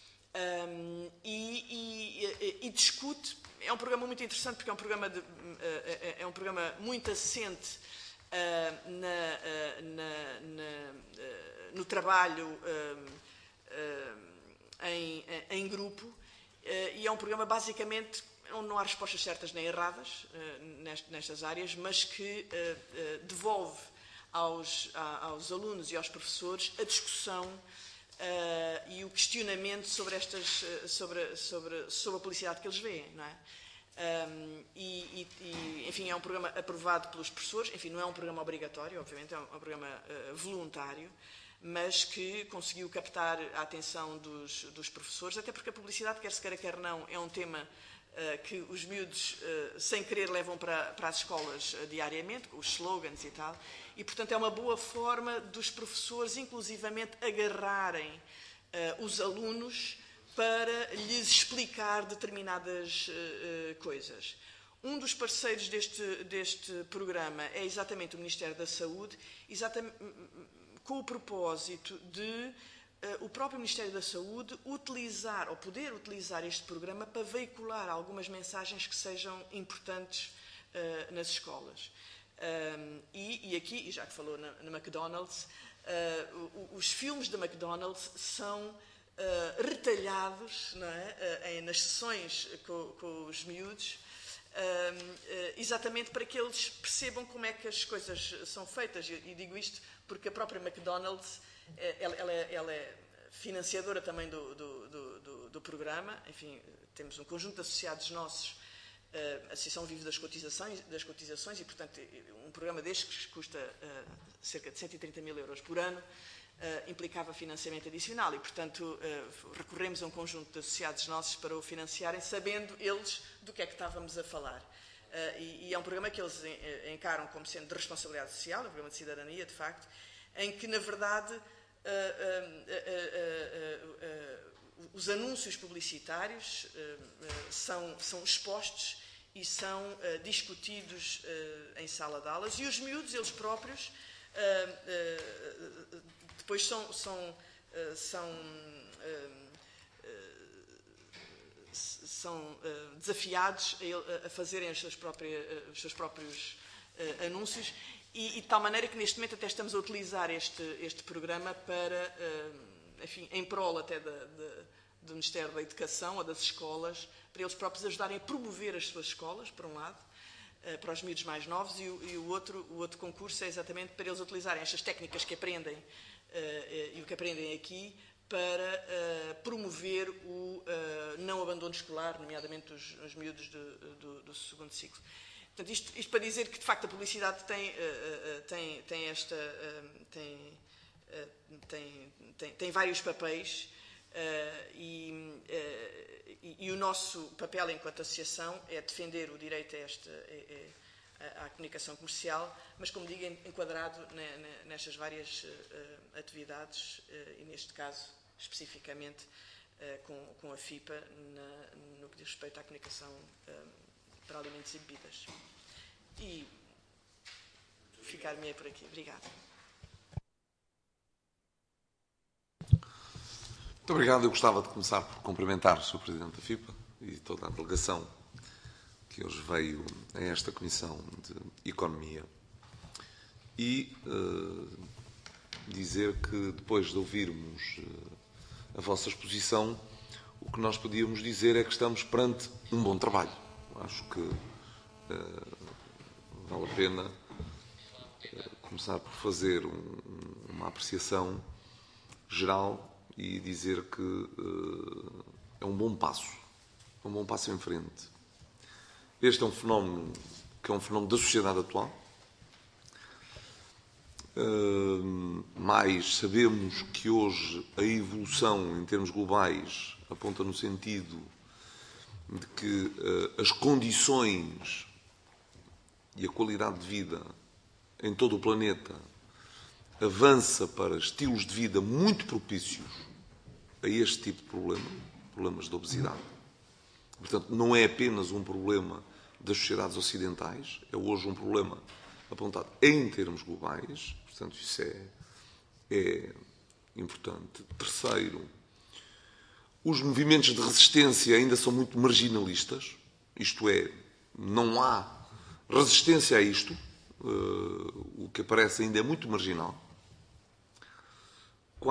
e discute. É um programa muito interessante porque é um programa muito assente no trabalho em grupo, e é um programa basicamente onde não há respostas certas nem erradas nestas áreas, mas que devolve aos alunos e aos professores a discussão e o questionamento sobre a publicidade que eles veem, não é? Enfim, é um programa aprovado pelos professores, enfim, não é um programa obrigatório, obviamente, é um programa voluntário, mas que conseguiu captar a atenção dos professores, até porque a publicidade, quer se queira, quer não, é um tema que os miúdos, sem querer, levam para as escolas diariamente, com os slogans e tal, e, portanto, é uma boa forma dos professores, inclusivamente, agarrarem os alunos para lhes explicar determinadas coisas. Um dos parceiros deste programa é exatamente o Ministério da Saúde, exatamente com o propósito de o próprio Ministério da Saúde utilizar, ou poder utilizar este programa para veicular algumas mensagens que sejam importantes nas escolas. E aqui, e já que falou na McDonald's, os filmes da McDonald's são retalhados, não é? Nas sessões com os miúdos, exatamente para que eles percebam como é que as coisas são feitas. E digo isto porque a própria McDonald's ela é financiadora também do programa. Enfim, temos um conjunto de associados nossos, a Associação vive das cotizações, e, portanto, um programa destes que custa cerca de 130 mil euros por ano implicava financiamento adicional, e, portanto, recorremos a um conjunto de associados nossos para o financiarem, sabendo eles do que é que estávamos a falar. E é um programa que eles encaram como sendo de responsabilidade social, é um programa de cidadania, de facto, em que, na verdade, os anúncios publicitários são expostos e são discutidos em sala de aulas, e os miúdos, eles próprios, depois são desafiados a fazerem os seus próprios anúncios, e de tal maneira que neste momento até estamos a utilizar este programa para, enfim, em prol até do Ministério da Educação ou das escolas, para eles próprios ajudarem a promover as suas escolas, por um lado, para os miúdos mais novos, e o outro concurso é exatamente para eles utilizarem estas técnicas que aprendem e o que aprendem aqui para promover o não abandono escolar, nomeadamente os miúdos do segundo ciclo. Portanto, isto para dizer que, de facto, a publicidade tem vários papéis, e o nosso papel enquanto associação é defender o direito à comunicação comercial, mas, como digo, enquadrado nestas várias atividades, e neste caso, especificamente, com a FIPA, no que diz respeito à comunicação para alimentos e bebidas. E ficar-me por aqui. Obrigada. Muito obrigado. Eu gostava de começar por cumprimentar o Sr. Presidente da FIPA e toda a delegação que hoje veio a esta Comissão de Economia e dizer que, depois de ouvirmos a vossa exposição, o que nós podíamos dizer é que estamos perante um bom trabalho. Acho que vale a pena começar por fazer uma apreciação geral e dizer que é um bom passo em frente. Este é um fenómeno que é um fenómeno da sociedade atual, mas sabemos que hoje a evolução em termos globais aponta no sentido de que as condições e a qualidade de vida em todo o planeta avança para estilos de vida muito propícios a este tipo de problemas de obesidade. Portanto, não é apenas um problema das sociedades ocidentais, é hoje um problema apontado em termos globais, portanto, isso é importante. Terceiro, os movimentos de resistência ainda são muito marginalistas, isto é, não há resistência a isto, o que aparece ainda é muito marginal.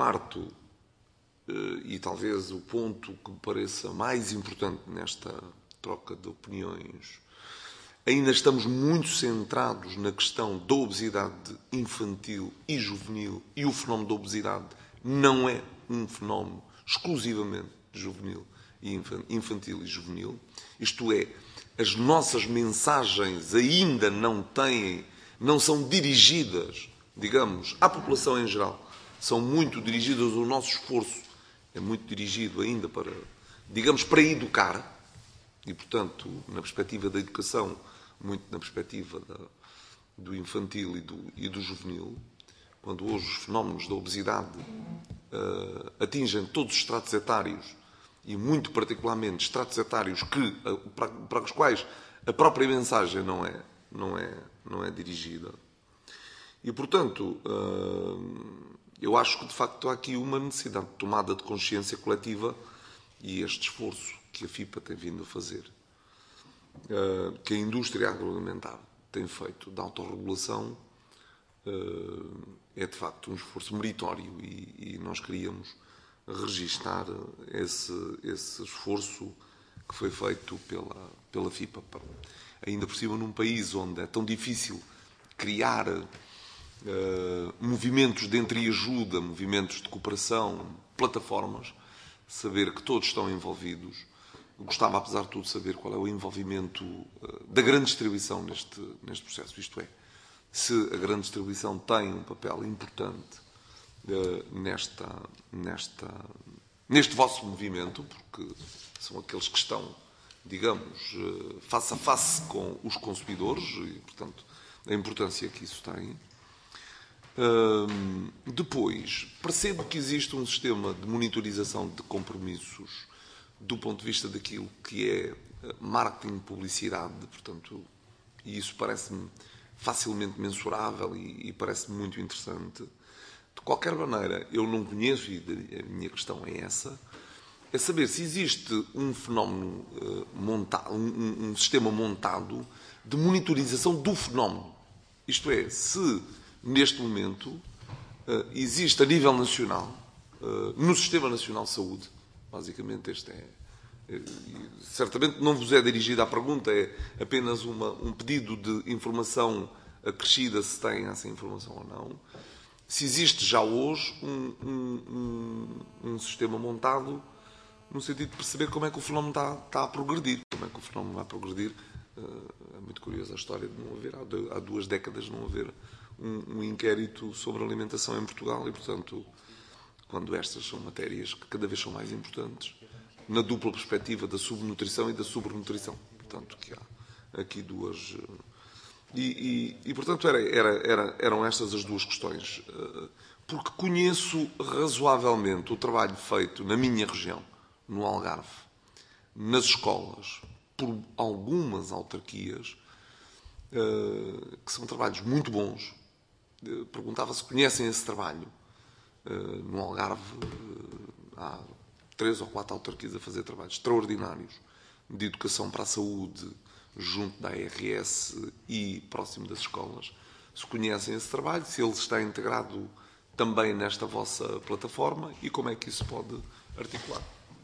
Quarto, e talvez o ponto que me pareça mais importante nesta troca de opiniões. Ainda estamos muito centrados na questão da obesidade infantil e juvenil, e o fenómeno da obesidade não é um fenómeno exclusivamente juvenil, infantil e juvenil. Isto é, as nossas mensagens ainda não são dirigidas, digamos, à população em geral. São muito dirigidas, o nosso esforço é muito dirigido ainda para, digamos, para educar. E, portanto, na perspectiva da educação, muito na perspectiva do infantil e do juvenil, quando hoje os fenómenos da obesidade atingem todos os estratos etários, e muito particularmente estratos etários para os quais a própria mensagem não é dirigida. E, portanto, eu acho que, de facto, há aqui uma necessidade de tomada de consciência coletiva, e este esforço que a FIPA tem vindo a fazer, que a indústria agroalimentar tem feito de autorregulação, é de facto um esforço meritório, e nós queríamos registar esse esforço que foi feito pela FIPA. Ainda por cima, num país onde é tão difícil criar movimentos de entreajuda, movimentos de cooperação, plataformas, saber que todos estão envolvidos. Gostava, apesar de tudo, saber qual é o envolvimento da grande distribuição neste processo. Isto é, se a grande distribuição tem um papel importante neste vosso movimento, porque são aqueles que estão, digamos, face a face com os consumidores, e, portanto, a importância que isso tem. Depois, percebo que existe um sistema de monitorização de compromissos do ponto de vista daquilo que é marketing, publicidade, portanto, e isso parece-me facilmente mensurável e parece-me muito interessante. De qualquer maneira, eu não conheço, e a minha questão é essa, é saber se existe um fenómeno montado, um sistema montado de monitorização do fenómeno. Isto é, se neste momento existe a nível nacional, no Sistema Nacional de Saúde, basicamente este certamente não vos é dirigida a pergunta, é apenas um pedido de informação acrescida, se tem essa informação ou não. Se existe já hoje um sistema montado no sentido de perceber como é que o fenómeno está a progredir. Como é que o fenómeno vai progredir. É muito curiosa a história de não haver, há 2 décadas, não haver um inquérito sobre alimentação em Portugal, e, portanto, quando estas são matérias que cada vez são mais importantes, na dupla perspectiva da subnutrição e da sobrenutrição. Portanto, que há aqui duas... E portanto, eram estas as 2 questões. Porque conheço razoavelmente o trabalho feito na minha região, no Algarve, nas escolas, por algumas autarquias, que são trabalhos muito bons. Perguntava se conhecem esse trabalho. No Algarve há 3 ou 4 autarquias a fazer trabalhos extraordinários de educação para a saúde, junto da ARS e próximo das escolas. Se conhecem esse trabalho, se ele está integrado também nesta vossa plataforma, e como é que isso pode articular.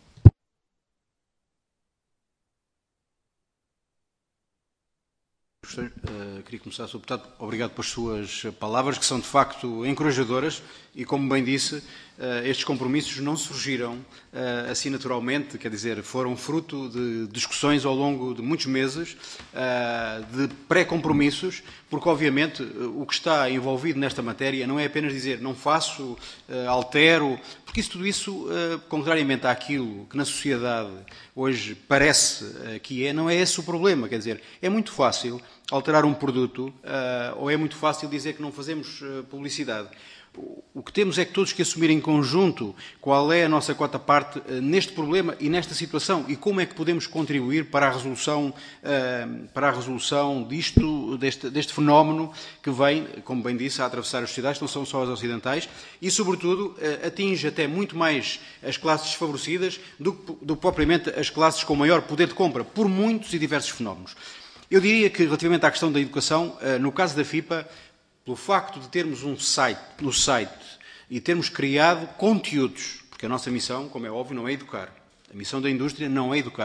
Queria começar, Sr. Deputado, obrigado pelas suas palavras, que são de facto encorajadoras, e, como bem disse, estes compromissos não surgiram assim naturalmente, quer dizer, foram fruto de discussões ao longo de muitos meses, de pré-compromissos, porque obviamente o que está envolvido nesta matéria não é apenas dizer não faço, altero, porque tudo isso, contrariamente àquilo que na sociedade hoje parece que não é esse o problema, quer dizer, é muito fácil alterar um produto, ou é muito fácil dizer que não fazemos publicidade. O que temos é que todos que assumir em conjunto qual é a nossa cota-parte neste problema e nesta situação, e como é que podemos contribuir para a resolução deste fenómeno que vem, como bem disse, a atravessar as sociedades, não são só as ocidentais, e, sobretudo, atinge até muito mais as classes desfavorecidas do que propriamente as classes com maior poder de compra, por muitos e diversos fenómenos. Eu diria que, relativamente à questão da educação, no caso da FIPA, pelo facto de termos um site e termos criado conteúdos, porque a nossa missão, como é óbvio, não é educar. A missão da indústria não é educar.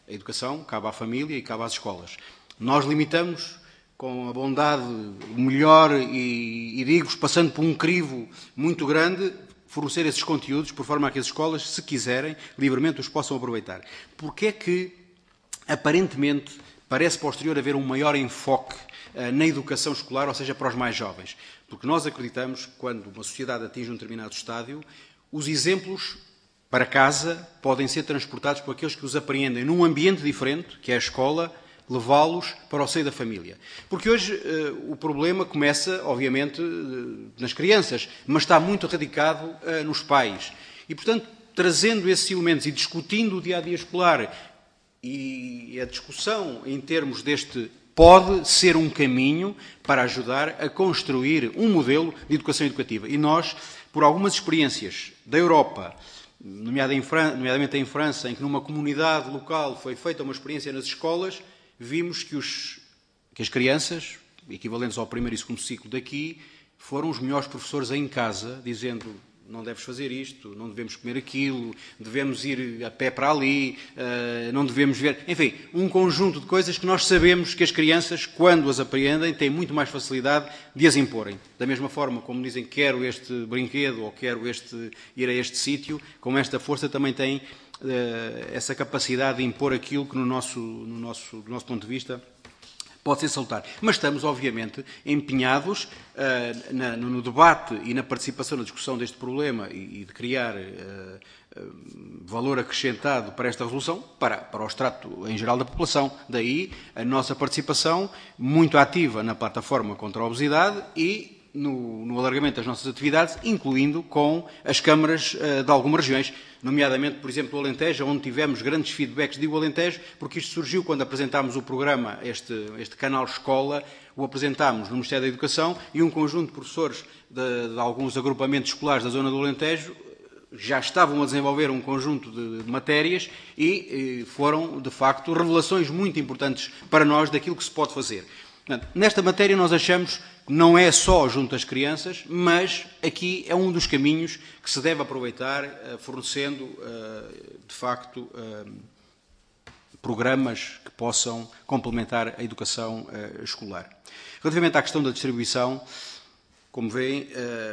A educação cabe à família e cabe às escolas. Nós limitamos, com a bondade, o melhor, e digo-vos, passando por um crivo muito grande, fornecer esses conteúdos, por forma a que as escolas, se quiserem, livremente os possam aproveitar. Porque é que, aparentemente, parece posterior haver um maior enfoque na educação escolar, ou seja, para os mais jovens? Porque nós acreditamos que, quando uma sociedade atinge um determinado estádio, os exemplos para casa podem ser transportados por aqueles que os apreendem num ambiente diferente, que é a escola, levá-los para o seio da família. Porque hoje o problema começa, obviamente, nas crianças, mas está muito radicado nos pais. E, portanto, trazendo esses elementos e discutindo o dia-a-dia escolar, e a discussão em termos deste pode ser um caminho para ajudar a construir um modelo de educação educativa. E nós, por algumas experiências da Europa, nomeadamente em França, em que numa comunidade local foi feita uma experiência nas escolas, vimos que as crianças, equivalentes ao primeiro e segundo ciclo daqui, foram os melhores professores em casa, dizendo: não deves fazer isto, não devemos comer aquilo, devemos ir a pé para ali, não devemos ver... Enfim, um conjunto de coisas que nós sabemos que as crianças, quando as apreendem, têm muito mais facilidade de as imporem. Da mesma forma como dizem: quero este brinquedo ou quero ir a este sítio, com esta força também têm essa capacidade de impor aquilo que, do nosso ponto de vista, pode ser salutar. Mas estamos, obviamente, empenhados no debate e na participação na discussão deste problema e de criar valor acrescentado para esta resolução, para o extrato em geral da população. Daí a nossa participação muito ativa na plataforma contra a obesidade e no alargamento das nossas atividades, incluindo com as câmaras de algumas regiões, nomeadamente, por exemplo, o Alentejo, onde tivemos grandes feedbacks. Digo Alentejo porque isto surgiu quando apresentámos o programa, este canal Escola, o apresentámos no Ministério da Educação, e um conjunto de professores de alguns agrupamentos escolares da zona do Alentejo já estavam a desenvolver um conjunto de matérias e foram, de facto, revelações muito importantes para nós daquilo que se pode fazer. Portanto, nesta matéria nós achamos que não é só junto às crianças, mas aqui é um dos caminhos que se deve aproveitar, fornecendo, de facto, programas que possam complementar a educação escolar. Relativamente à questão da distribuição, como veem,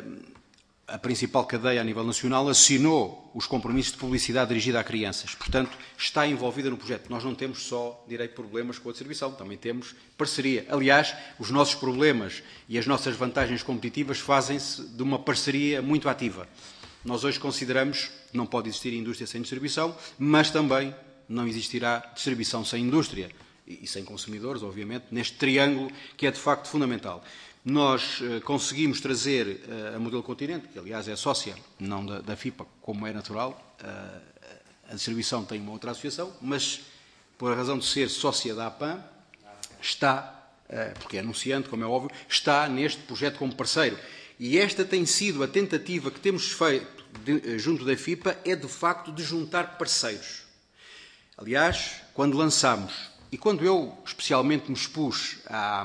a principal cadeia a nível nacional assinou os compromissos de publicidade dirigida a crianças. Portanto, está envolvida no projeto. Nós não temos só problemas com a distribuição, também temos parceria. Aliás, os nossos problemas e as nossas vantagens competitivas fazem-se de uma parceria muito ativa. Nós hoje consideramos que não pode existir indústria sem distribuição, mas também não existirá distribuição sem indústria e sem consumidores, obviamente, neste triângulo que é de facto fundamental. Nós conseguimos trazer a Modelo Continente, que aliás é sócia, não da FIPA, como é natural. A distribuição tem uma outra associação, mas por a razão de ser sócia da APAM, está, porque é anunciante, como é óbvio, está neste projeto como parceiro. E esta tem sido a tentativa que temos feito junto da FIPA, é de facto de juntar parceiros. Aliás, quando lançámos, e quando eu especialmente me expus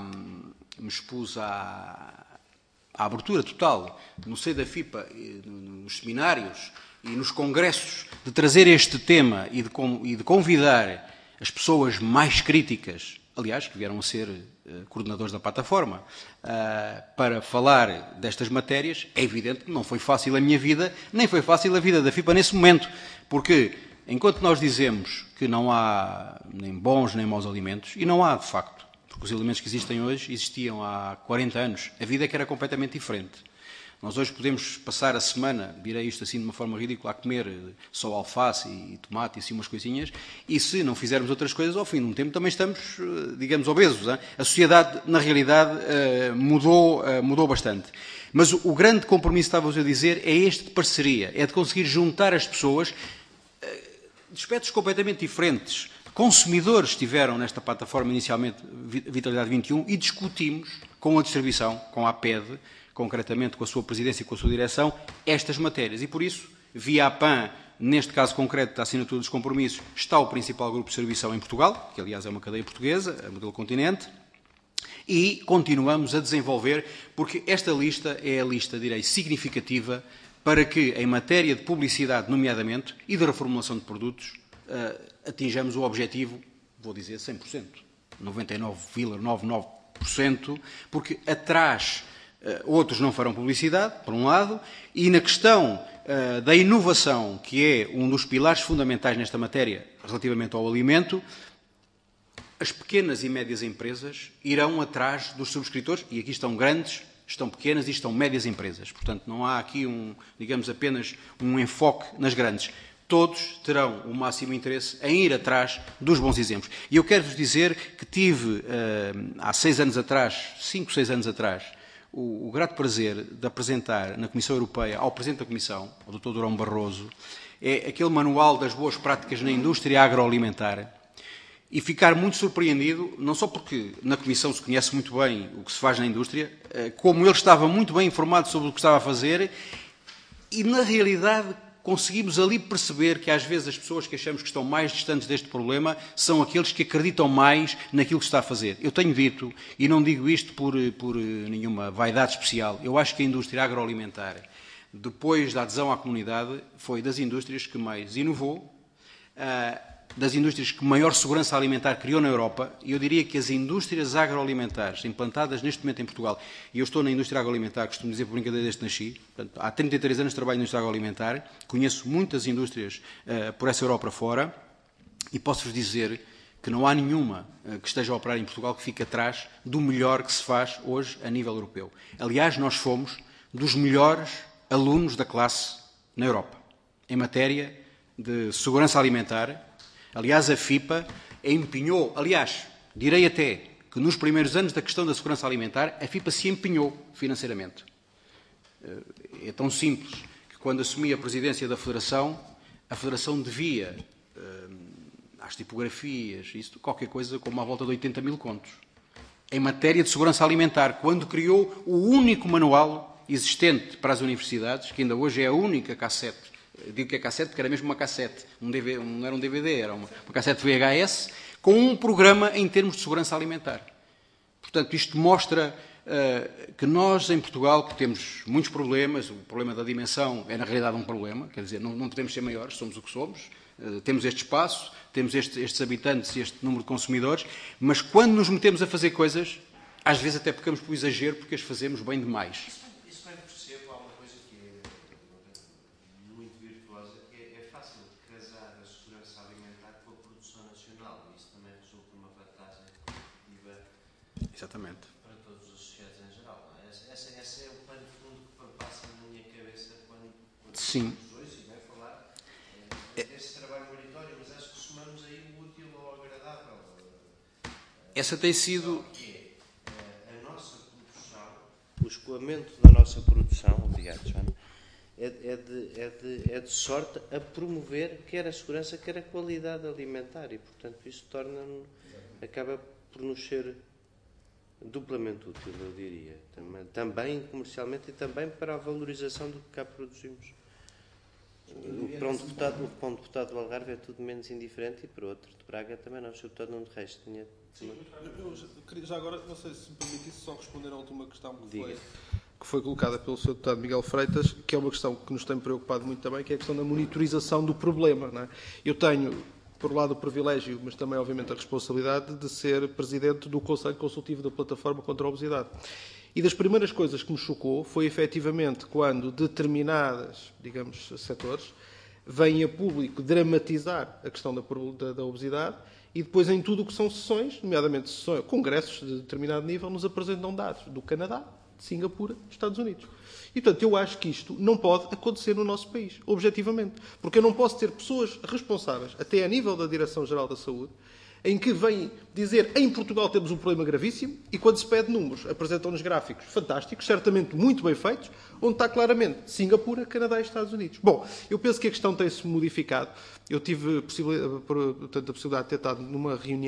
à abertura total no seio da FIPA, nos seminários e nos congressos, de trazer este tema e de convidar as pessoas mais críticas, aliás, que vieram a ser coordenadores da plataforma, para falar destas matérias, é evidente que não foi fácil a minha vida, nem foi fácil a vida da FIPA nesse momento, porque enquanto nós dizemos que não há nem bons nem maus alimentos, e não há de facto, porque os alimentos que existem hoje existiam há 40 anos. A vida é que era completamente diferente. Nós hoje podemos passar a semana, direi isto assim de uma forma ridícula, a comer só alface e tomate e assim umas coisinhas, e se não fizermos outras coisas, ao fim de um tempo também estamos, digamos, obesos. Hein? A sociedade, na realidade, mudou bastante. Mas o grande compromisso, estava-vos a dizer, é este de parceria, é de conseguir juntar as pessoas de aspectos completamente diferentes. Consumidores estiveram nesta plataforma inicialmente, Vitalidade 21, e discutimos com a distribuição, com a APED, concretamente com a sua presidência e com a sua direção, estas matérias. E por isso, via a PAN, neste caso concreto da assinatura dos compromissos, está o principal grupo de distribuição em Portugal, que aliás é uma cadeia portuguesa, a Modelo Continente, e continuamos a desenvolver, porque esta lista é a lista, direi, significativa para que, em matéria de publicidade, nomeadamente, e de reformulação de produtos, atinjamos o objetivo, vou dizer 100%, 99,99%, porque atrás outros não farão publicidade, por um lado, e na questão da inovação, que é um dos pilares fundamentais nesta matéria relativamente ao alimento, as pequenas e médias empresas irão atrás dos subscritores, e aqui estão grandes, estão pequenas e estão médias empresas. Portanto, não há aqui, digamos, apenas um enfoque nas grandes. Todos terão o máximo interesse em ir atrás dos bons exemplos. E eu quero-vos dizer que tive, há 6 anos atrás, 5, 6 anos atrás, o grato prazer de apresentar na Comissão Europeia ao Presidente da Comissão, ao Dr. Durão Barroso, aquele manual das boas práticas na indústria agroalimentar, e ficar muito surpreendido, não só porque na Comissão se conhece muito bem o que se faz na indústria, como ele estava muito bem informado sobre o que estava a fazer, e na realidade conseguimos ali perceber que às vezes as pessoas que achamos que estão mais distantes deste problema são aqueles que acreditam mais naquilo que se está a fazer. Eu tenho dito, e não digo isto por nenhuma vaidade especial, eu acho que a indústria agroalimentar, depois da adesão à comunidade, foi das indústrias que mais inovou, das indústrias que maior segurança alimentar criou na Europa, e eu diria que as indústrias agroalimentares implantadas neste momento em Portugal, e eu estou na indústria agroalimentar, costumo dizer por brincadeira desde que nasci, portanto, há 33 anos trabalho na indústria agroalimentar, conheço muitas indústrias por essa Europa fora, e posso-vos dizer que não há nenhuma que esteja a operar em Portugal que fique atrás do melhor que se faz hoje a nível europeu. Aliás, nós fomos dos melhores alunos da classe na Europa, em matéria de segurança alimentar. Aliás, a FIPA empenhou, aliás, direi até que nos primeiros anos da questão da segurança alimentar, a FIPA se empenhou financeiramente. É tão simples que quando assumi a presidência da Federação, a Federação devia, às tipografias, isto, qualquer coisa como à volta de 80 mil contos, em matéria de segurança alimentar, quando criou o único manual existente para as universidades, que ainda hoje é a única cassete. Digo que é cassete porque era mesmo uma cassete, não era um DVD, era uma cassete VHS, com um programa em termos de segurança alimentar. Portanto, isto mostra que nós, em Portugal, que temos muitos problemas, o problema da dimensão é, na realidade, um problema, quer dizer, não podemos ser maiores, somos o que somos, temos este espaço, temos estes habitantes e este número de consumidores, mas quando nos metemos a fazer coisas, às vezes até pecamos por exagero porque as fazemos bem demais. Exatamente. Para todos os associados em geral. Esse é o pano de fundo que passa na minha cabeça quando Sim. Hoje e vai falar desse trabalho meritório, mas acho que somamos aí o útil ou agradável. Essa tem sido... Que é a nossa produção, o escoamento da nossa produção, obrigado, Joana, é de sorte a promover quer a segurança, quer a qualidade alimentar e, portanto, isso acaba por nos ser duplamente útil, eu diria. Também comercialmente e também para a valorização do que cá produzimos. Para um deputado do Algarve é tudo menos indiferente e para outro de Braga também não. O Sr. Deputado Nuno Reis tinha... Sim, já agora, não sei se me permitisse só responder à última questão que foi colocada pelo Sr. Deputado Miguel Freitas, que é uma questão que nos tem preocupado muito também, que é a questão da monitorização do problema. Não é? Eu tenho, por um lado, o privilégio, mas também, obviamente, a responsabilidade de ser Presidente do Conselho Consultivo da Plataforma contra a Obesidade. E das primeiras coisas que me chocou foi, efetivamente, quando determinados, digamos, setores vêm a público dramatizar a questão da obesidade e depois, em tudo o que são sessões, nomeadamente sessões, congressos de determinado nível, nos apresentam dados do Canadá, de Singapura, dos Estados Unidos. E, portanto, eu acho que isto não pode acontecer no nosso país, objetivamente. Porque eu não posso ter pessoas responsáveis, até a nível da Direção-Geral da Saúde, em que vêm dizer em Portugal temos um problema gravíssimo e quando se pede números apresentam-nos gráficos fantásticos, certamente muito bem feitos, onde está claramente Singapura, Canadá e Estados Unidos. Bom, eu penso que a questão tem-se modificado. Eu tive a possibilidade de ter estado numa reunião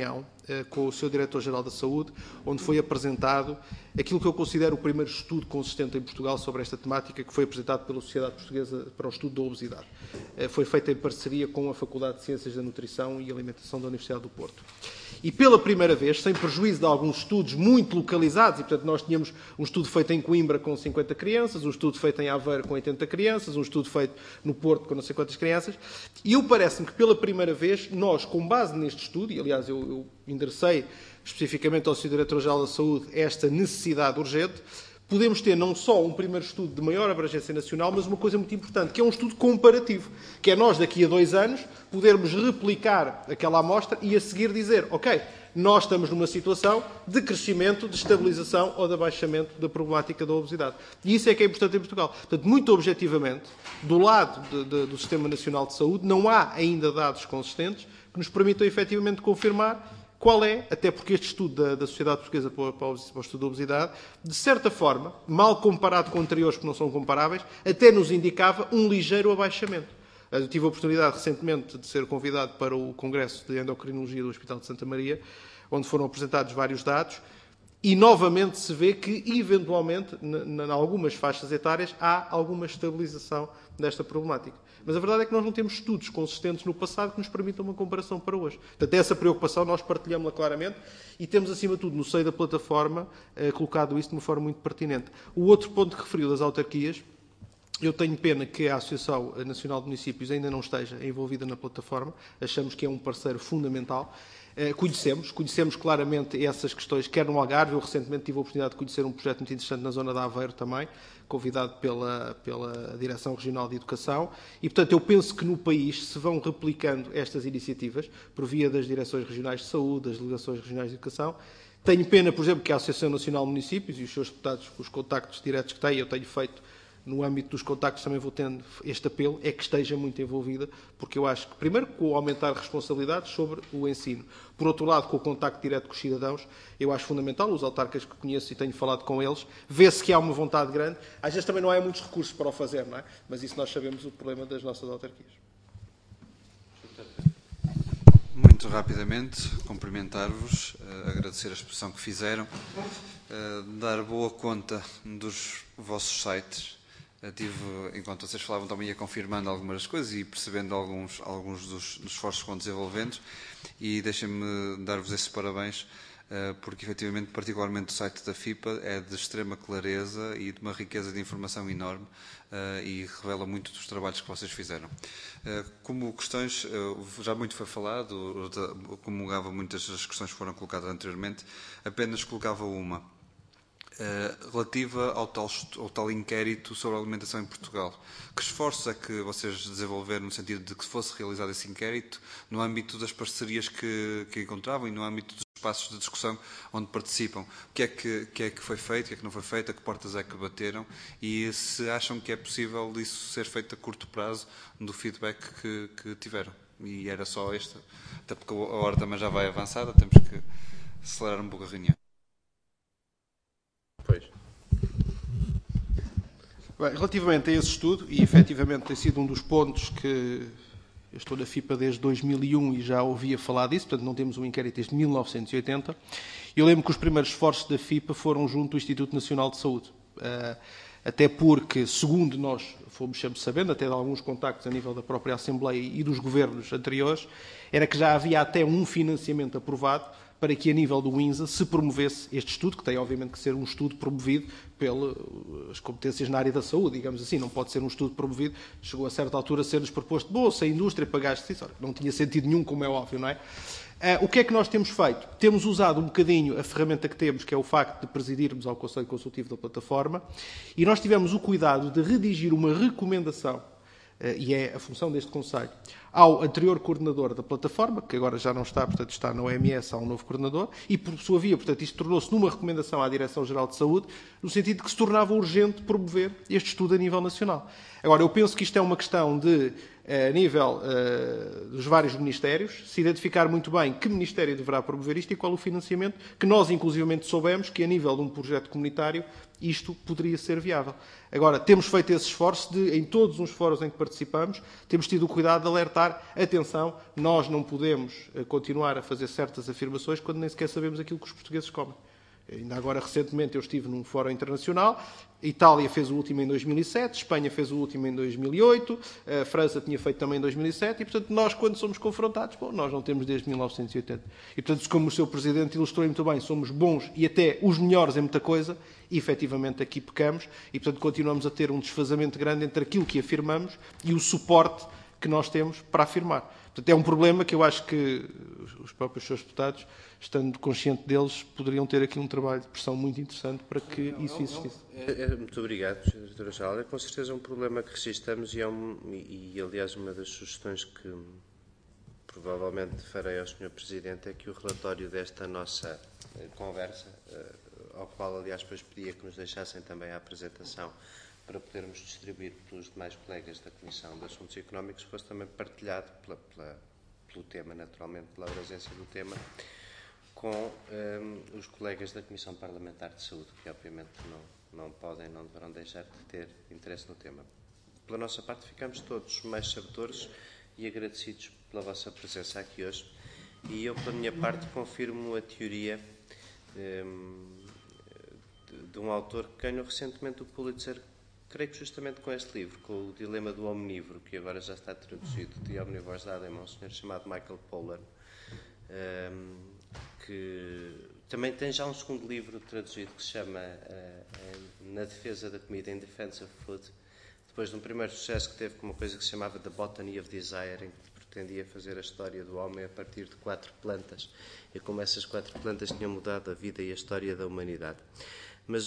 com o seu Diretor-Geral da Saúde, onde foi apresentado aquilo que eu considero o primeiro estudo consistente em Portugal sobre esta temática, que foi apresentado pela Sociedade Portuguesa para o Estudo da Obesidade. Foi feito em parceria com a Faculdade de Ciências da Nutrição e Alimentação da Universidade do Porto. E pela primeira vez, sem prejuízo de alguns estudos muito localizados, e portanto nós tínhamos um estudo feito em Coimbra com 50 crianças, um estudo feito em Aveiro com 80 crianças, um estudo feito no Porto com não sei quantas crianças, e eu parece-me que pela primeira vez nós, com base neste estudo, e aliás eu enderecei especificamente ao Sr. Diretor-Geral da Saúde esta necessidade urgente, podemos ter não só um primeiro estudo de maior abrangência nacional, mas uma coisa muito importante, que é um estudo comparativo, que é nós, daqui a 2 anos, podermos replicar aquela amostra e a seguir dizer, ok, nós estamos numa situação de crescimento, de estabilização ou de abaixamento da problemática da obesidade. E isso é que é importante em Portugal. Portanto, muito objetivamente, do lado do Sistema Nacional de Saúde, não há ainda dados consistentes que nos permitam efetivamente confirmar qual é, até porque este estudo da Sociedade Portuguesa para o Estudo da Obesidade, de certa forma, mal comparado com anteriores que não são comparáveis, até nos indicava um ligeiro abaixamento. Eu tive a oportunidade recentemente de ser convidado para o Congresso de Endocrinologia do Hospital de Santa Maria, onde foram apresentados vários dados, e novamente se vê que, eventualmente, em algumas faixas etárias, há alguma estabilização desta problemática. Mas a verdade é que nós não temos estudos consistentes no passado que nos permitam uma comparação para hoje. Portanto, essa preocupação nós partilhamos-la claramente e temos, acima de tudo, no seio da plataforma, colocado isso de uma forma muito pertinente. O outro ponto que referiu das autarquias, eu tenho pena que a Associação Nacional de Municípios ainda não esteja envolvida na plataforma. Achamos que é um parceiro fundamental. Conhecemos claramente essas questões, quer no Algarve. Eu recentemente tive a oportunidade de conhecer um projeto muito interessante na zona de Aveiro também, convidado pela Direção Regional de Educação. E, portanto, eu penso que no país se vão replicando estas iniciativas por via das Direções Regionais de Saúde, das Delegações Regionais de Educação. Tenho pena, por exemplo, que a Associação Nacional de Municípios e os seus deputados, com os contactos diretos que têm, eu tenho feito no âmbito dos contactos, também vou tendo este apelo, é que esteja muito envolvida, porque eu acho que, primeiro, com o aumentar responsabilidades sobre o ensino. Por outro lado, com o contacto direto com os cidadãos, eu acho fundamental, os autarcas que conheço e tenho falado com eles, vê-se que há uma vontade grande. Às vezes também não há muitos recursos para o fazer, não é? Mas isso nós sabemos o problema das nossas autarquias. Muito rapidamente, cumprimentar-vos, agradecer a exposição que fizeram, dar boa conta dos vossos sites. Enquanto vocês falavam, também ia confirmando algumas coisas e percebendo alguns dos esforços que vão desenvolvendo. E deixem-me dar-vos esses parabéns, porque efetivamente, particularmente o site da FIPA, é de extrema clareza e de uma riqueza de informação enorme e revela muito dos trabalhos que vocês fizeram. Como questões, já muito foi falado, comungava muitas das questões que foram colocadas anteriormente, apenas colocava uma. Relativa ao tal inquérito sobre a alimentação em Portugal. Que esforços é que vocês desenvolveram no sentido de que fosse realizado esse inquérito no âmbito das parcerias que encontravam e no âmbito dos espaços de discussão onde participam? O que é que foi feito, o que é que não foi feito, a que portas é que bateram e se acham que é possível isso ser feito a curto prazo do feedback que tiveram? E era só este, até porque a hora também já vai avançada, temos que acelerar um pouco a reunião. Pois. Bem, relativamente a esse estudo, e efetivamente tem sido um dos pontos que eu estou na FIPA desde 2001 e já ouvia falar disso, portanto não temos um inquérito desde 1980, eu lembro que os primeiros esforços da FIPA foram junto do Instituto Nacional de Saúde. Até porque, segundo nós fomos sempre sabendo, até de alguns contactos a nível da própria Assembleia e dos governos anteriores, era que já havia até um financiamento aprovado para que, a nível do INSA, se promovesse este estudo, que tem, obviamente, que ser um estudo promovido pelas competências na área da saúde, digamos assim. Não pode ser um estudo promovido, chegou a certa altura a ser-nos proposto, bolsa, a indústria, pagaste isso. Não tinha sentido nenhum, como é óbvio, não é? O que é que nós temos feito? Temos usado um bocadinho a ferramenta que temos, que é o facto de presidirmos ao Conselho Consultivo da Plataforma, e nós tivemos o cuidado de redigir uma recomendação, e é a função deste Conselho, ao anterior coordenador da plataforma, que agora já não está, portanto está na OMS, há um novo coordenador, e por sua via, portanto, isto tornou-se numa recomendação à Direção-Geral de Saúde, no sentido de que se tornava urgente promover este estudo a nível nacional. Agora, eu penso que isto é uma questão de a nível dos vários ministérios, se identificar muito bem que ministério deverá promover isto e qual o financiamento, que nós inclusivamente soubemos que a nível de um projeto comunitário isto poderia ser viável. Agora, temos feito esse esforço de, em todos os fóruns em que participamos, temos tido o cuidado de alertar, atenção, nós não podemos continuar a fazer certas afirmações quando nem sequer sabemos aquilo que os portugueses comem. Ainda agora, recentemente, eu estive num fórum internacional. Itália fez o último em 2007, Espanha fez o último em 2008, a França tinha feito também em 2007 e, portanto, nós, quando somos confrontados, nós não temos desde 1980. E, portanto, como o Sr. Presidente ilustrou muito bem, somos bons e até os melhores em muita coisa e, efetivamente, aqui pecamos e, portanto, continuamos a ter um desfazamento grande entre aquilo que afirmamos e o suporte que nós temos para afirmar. Portanto, é um problema que eu acho que os próprios seus deputados, estando consciente deles, poderiam ter aqui um trabalho de pressão muito interessante para que isso existisse. Muito obrigado, Sra. Geral. É com certeza um problema que registramos e, aliás, uma das sugestões que provavelmente farei ao Sr. Presidente é que o relatório desta nossa conversa, ao qual, aliás, depois pedia que nos deixassem também a apresentação para podermos distribuir pelos demais colegas da Comissão de Assuntos Económicos, fosse também partilhado pelo tema, naturalmente, pela ausência do tema, com os colegas da Comissão Parlamentar de Saúde, que obviamente não podem, não deverão deixar de ter interesse no tema. Pela nossa parte, ficamos todos mais sabedores e agradecidos pela vossa presença aqui hoje. E eu, pela minha parte, confirmo a teoria de um autor que ganhou recentemente o Pulitzer, creio que justamente com este livro, com o Dilema do Omnívoro, que agora já está traduzido, de Omnivores da Alemão, um senhor chamado Michael Pollan, que também tem já um segundo livro traduzido que se chama Na Defesa da Comida, In Defense of Food, depois de um primeiro sucesso que teve com uma coisa que se chamava The Botany of Desire, em que pretendia fazer a história do homem a partir de 4 plantas, e como essas 4 plantas tinham mudado a vida e a história da humanidade. Mas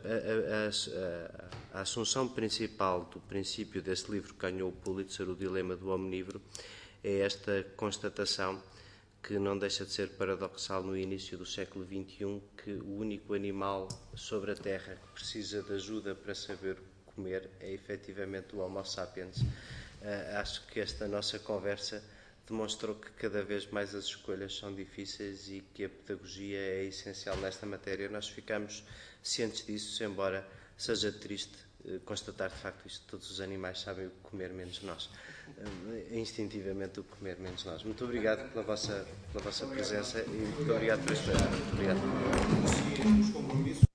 a assunção principal do princípio desse livro que ganhou o Pulitzer, O Dilema do Omnívoro, é esta constatação que não deixa de ser paradoxal no início do século XXI, que o único animal sobre a Terra que precisa de ajuda para saber comer é efetivamente o Homo sapiens. Acho que esta nossa conversa demonstrou que cada vez mais as escolhas são difíceis e que a pedagogia é essencial nesta matéria. Nós ficamos cientes disso, embora seja triste constatar de facto isto. Todos os animais sabem o que comer menos nós. Instintivamente o que comer menos nós. Muito obrigado pela vossa presença e muito obrigado por este. Muito obrigado.